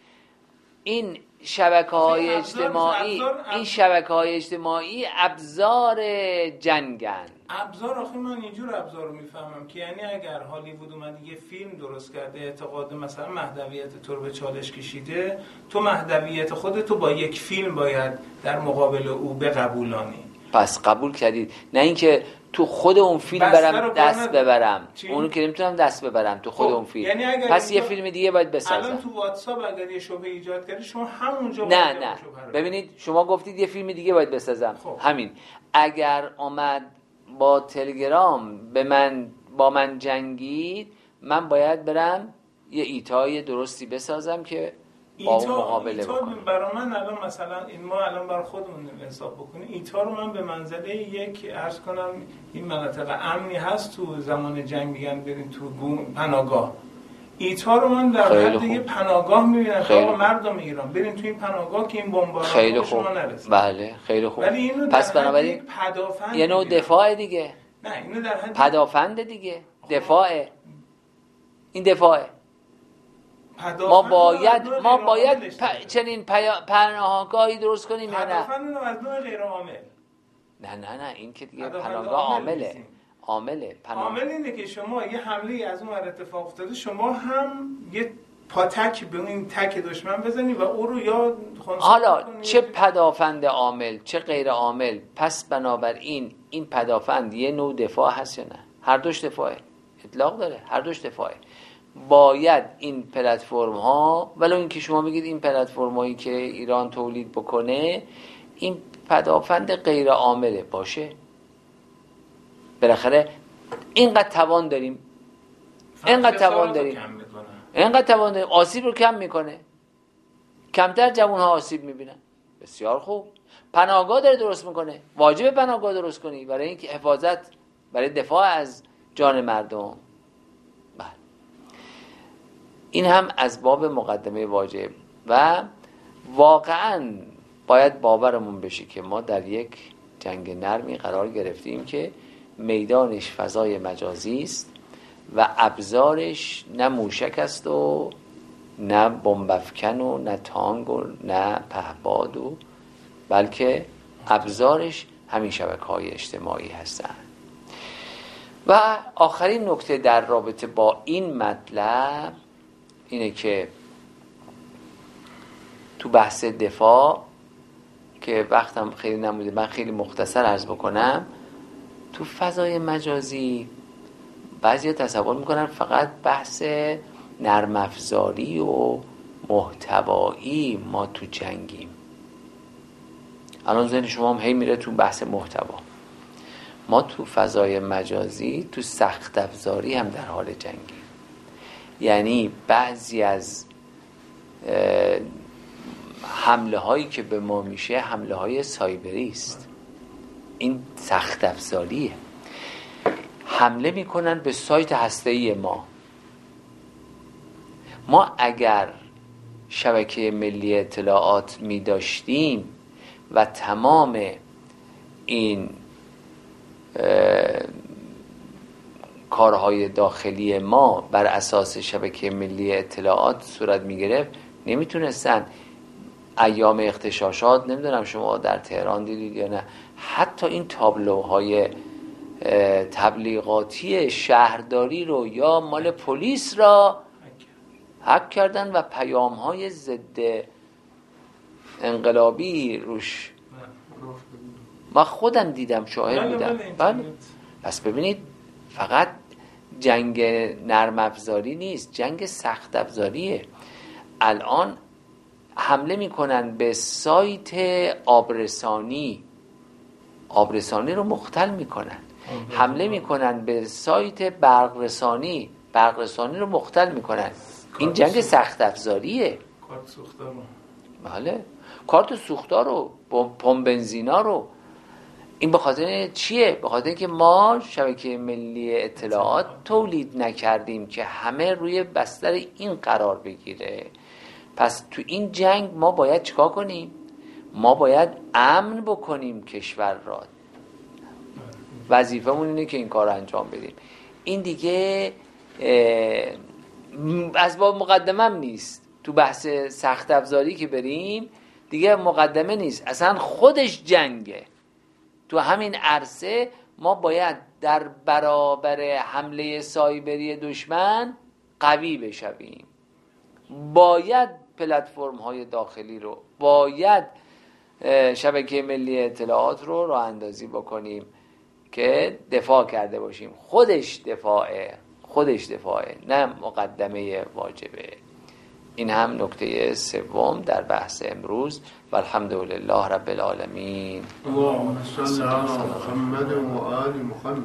این شبکه‌های اجتماعی، این شبکه‌های اجتماعی ابزار جنگن. ابزار آخه من اینجور ابزار رو میفهمم که یعنی اگر هالیوود اومده یه فیلم درست کرده اعتقاد مثلا مهدویت تو رو به چالش کشیده، تو مهدویت خودتو با یک فیلم باید در مقابل او بقبولانی. پس قبول کردید، نه اینکه تو خود اون فیلم برم دست ببرم. اونو که نمیتونم دست ببرم تو خود اون فیلم. یعنی پس یه فیلم دیگه باید بسازم. الان تو واتساپ اگر یه شبهه ایجاد کردی شما همونجا نه ببینید شما گفتید یه فیلم دیگه باید بسازم. همین اگر آمد با تلگرام با من جنگید، من باید برم یه ایتای درستی بسازم که با اون مقابله بکنم. برای من الان مثلا این ما الان بر خودمون حساب بکنیم، ایتا رو من به منزله یک عرض کنم این مناطق امنی هست تو زمان جنگ میگن برین تو پناهگاه، ایتا رو من در حد یه پناهگاه میبینم که آقا مردم ایران برین تو این پناهگاه که این بمباران به شما نرسه. بله خیلی خوب. ولی اینو پس بنابراین یه نوع دفاع دیگه. نه اینو در حد پدافند دیگه. دفاعه. این دفاعه. ما باید چنین پناهگاهی درست کنیم یا نه؟ پدافند از نوع غیر عامل. نه این که دیگه پناهگاه عامله. عامل اینه که شما یه حمله از اون اتفاق افتاده، شما هم یه پاتک به این تک دشمن بزنی و او رو یا حالا چه پدافند عامل چه غیر عامل، پس بنابراین این پدافند یه نوع دفاع هست یا نه؟ هر دوش دفاعه، اطلاق داره، هر دوش دفاعه. باید این پلتفرم ها، ولو اینکه شما بگید این پلتفرم هایی که ایران تولید بکنه این پدافند غیر عامله باشه. بالاخره اینقدر توان داریم اینقدر توانایی آسیب رو کم میکنه، کمتر جوان ها آسیب میبینن. بسیار خوب. پناهگاه داره درست میکنه، واجب پناهگاه درست کنی برای اینکه حفاظت، برای دفاع از جان مردم. بله. این هم از باب مقدمه واجب. و واقعا باید باورمون بشه که ما در یک جنگ نرمی قرار گرفتیم که میدانش فضای مجازی است و ابزارش نه موشک است و نه بمبافکن و نه تانگ و نه پهپاد، و بلکه ابزارش همین شبکه‌های اجتماعی هستند. و آخرین نکته در رابطه با این مطلب اینه که تو بحث دفاع که وقتم خیلی نموده، من خیلی مختصر عرض بکنم. تو فضای مجازی بعضی تصور میکنن فقط بحث نرم افزاری و محتوایی ما تو جنگیم. الان ذهن شما هم هی میره تو بحث محتوا. ما تو فضای مجازی تو سخت افزاری هم در حال جنگیم. یعنی بعضی از حمله هایی که به ما میشه حمله های سایبری است. این سخت افزاریه. حمله میکنن به سایت هسته‌ای ما. ما اگر شبکه ملی اطلاعات می داشتیم و تمام این کارهای داخلی ما بر اساس شبکه ملی اطلاعات صورت می گرفت، نمیتونستن ایام اغتشاشات، نمیدونم شما در تهران دیدید یا نه، حتی این تابلوهای تبلیغاتی شهرداری رو یا مال پلیس را هک کردن و پیام‌های ضد انقلابی روش. ما خودم دیدم، شاهد بودم. بله. پس ببینید فقط جنگ نرم افزاری نیست، جنگ سخت افزاریه. الان حمله میکنن به سایت آبرسانی رو مختل میکنن، حمله میکنن به سایت برقرسانی رو مختل میکنن. این جنگ سخت افزاریه. کارت سوختار رو، بله، کارت سوختار رو، پمپ بنزینا رو. این به خاطر چیه؟ به خاطر اینکه ما شبکه ملی اطلاعات تولید نکردیم که همه روی بستر این قرار بگیره. پس تو این جنگ ما باید چیکار کنیم؟ ما باید امن بکنیم کشور را. وظیفمون اینه که این کار رو انجام بدیم. این دیگه از باب مقدمه هم نیست. تو بحث سخت افزاری که بریم دیگه مقدمه نیست، اصلا خودش جنگه. تو همین عرصه ما باید در برابر حمله سایبری دشمن قوی بشویم. باید پلتفرم های داخلی رو، باید شبکه ملی اطلاعات رو راه اندازی بکنیم که دفاع کرده باشیم. خودش دفاعه، نه مقدمه واجبه. این هم نکته سوم در بحث امروز. و الحمدلله رب العالمین. اللهم صل علی محمد و آل محمد.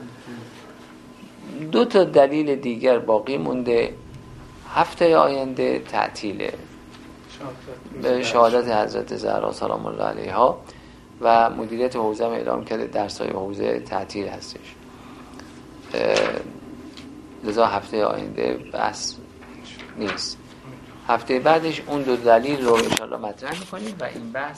دو تا دلیل دیگر باقی مونده. هفته آینده تعطیله به شهادت حضرت زهرا سلام الله علیها و مدیریت حوزه اعلام کرده درس‌های حوزه تعطیل هستش. لذا هفته آینده بحث نیست. هفته بعدش اون دو دلیل رو ان شاءالله مطرح می‌کنیم و این بحث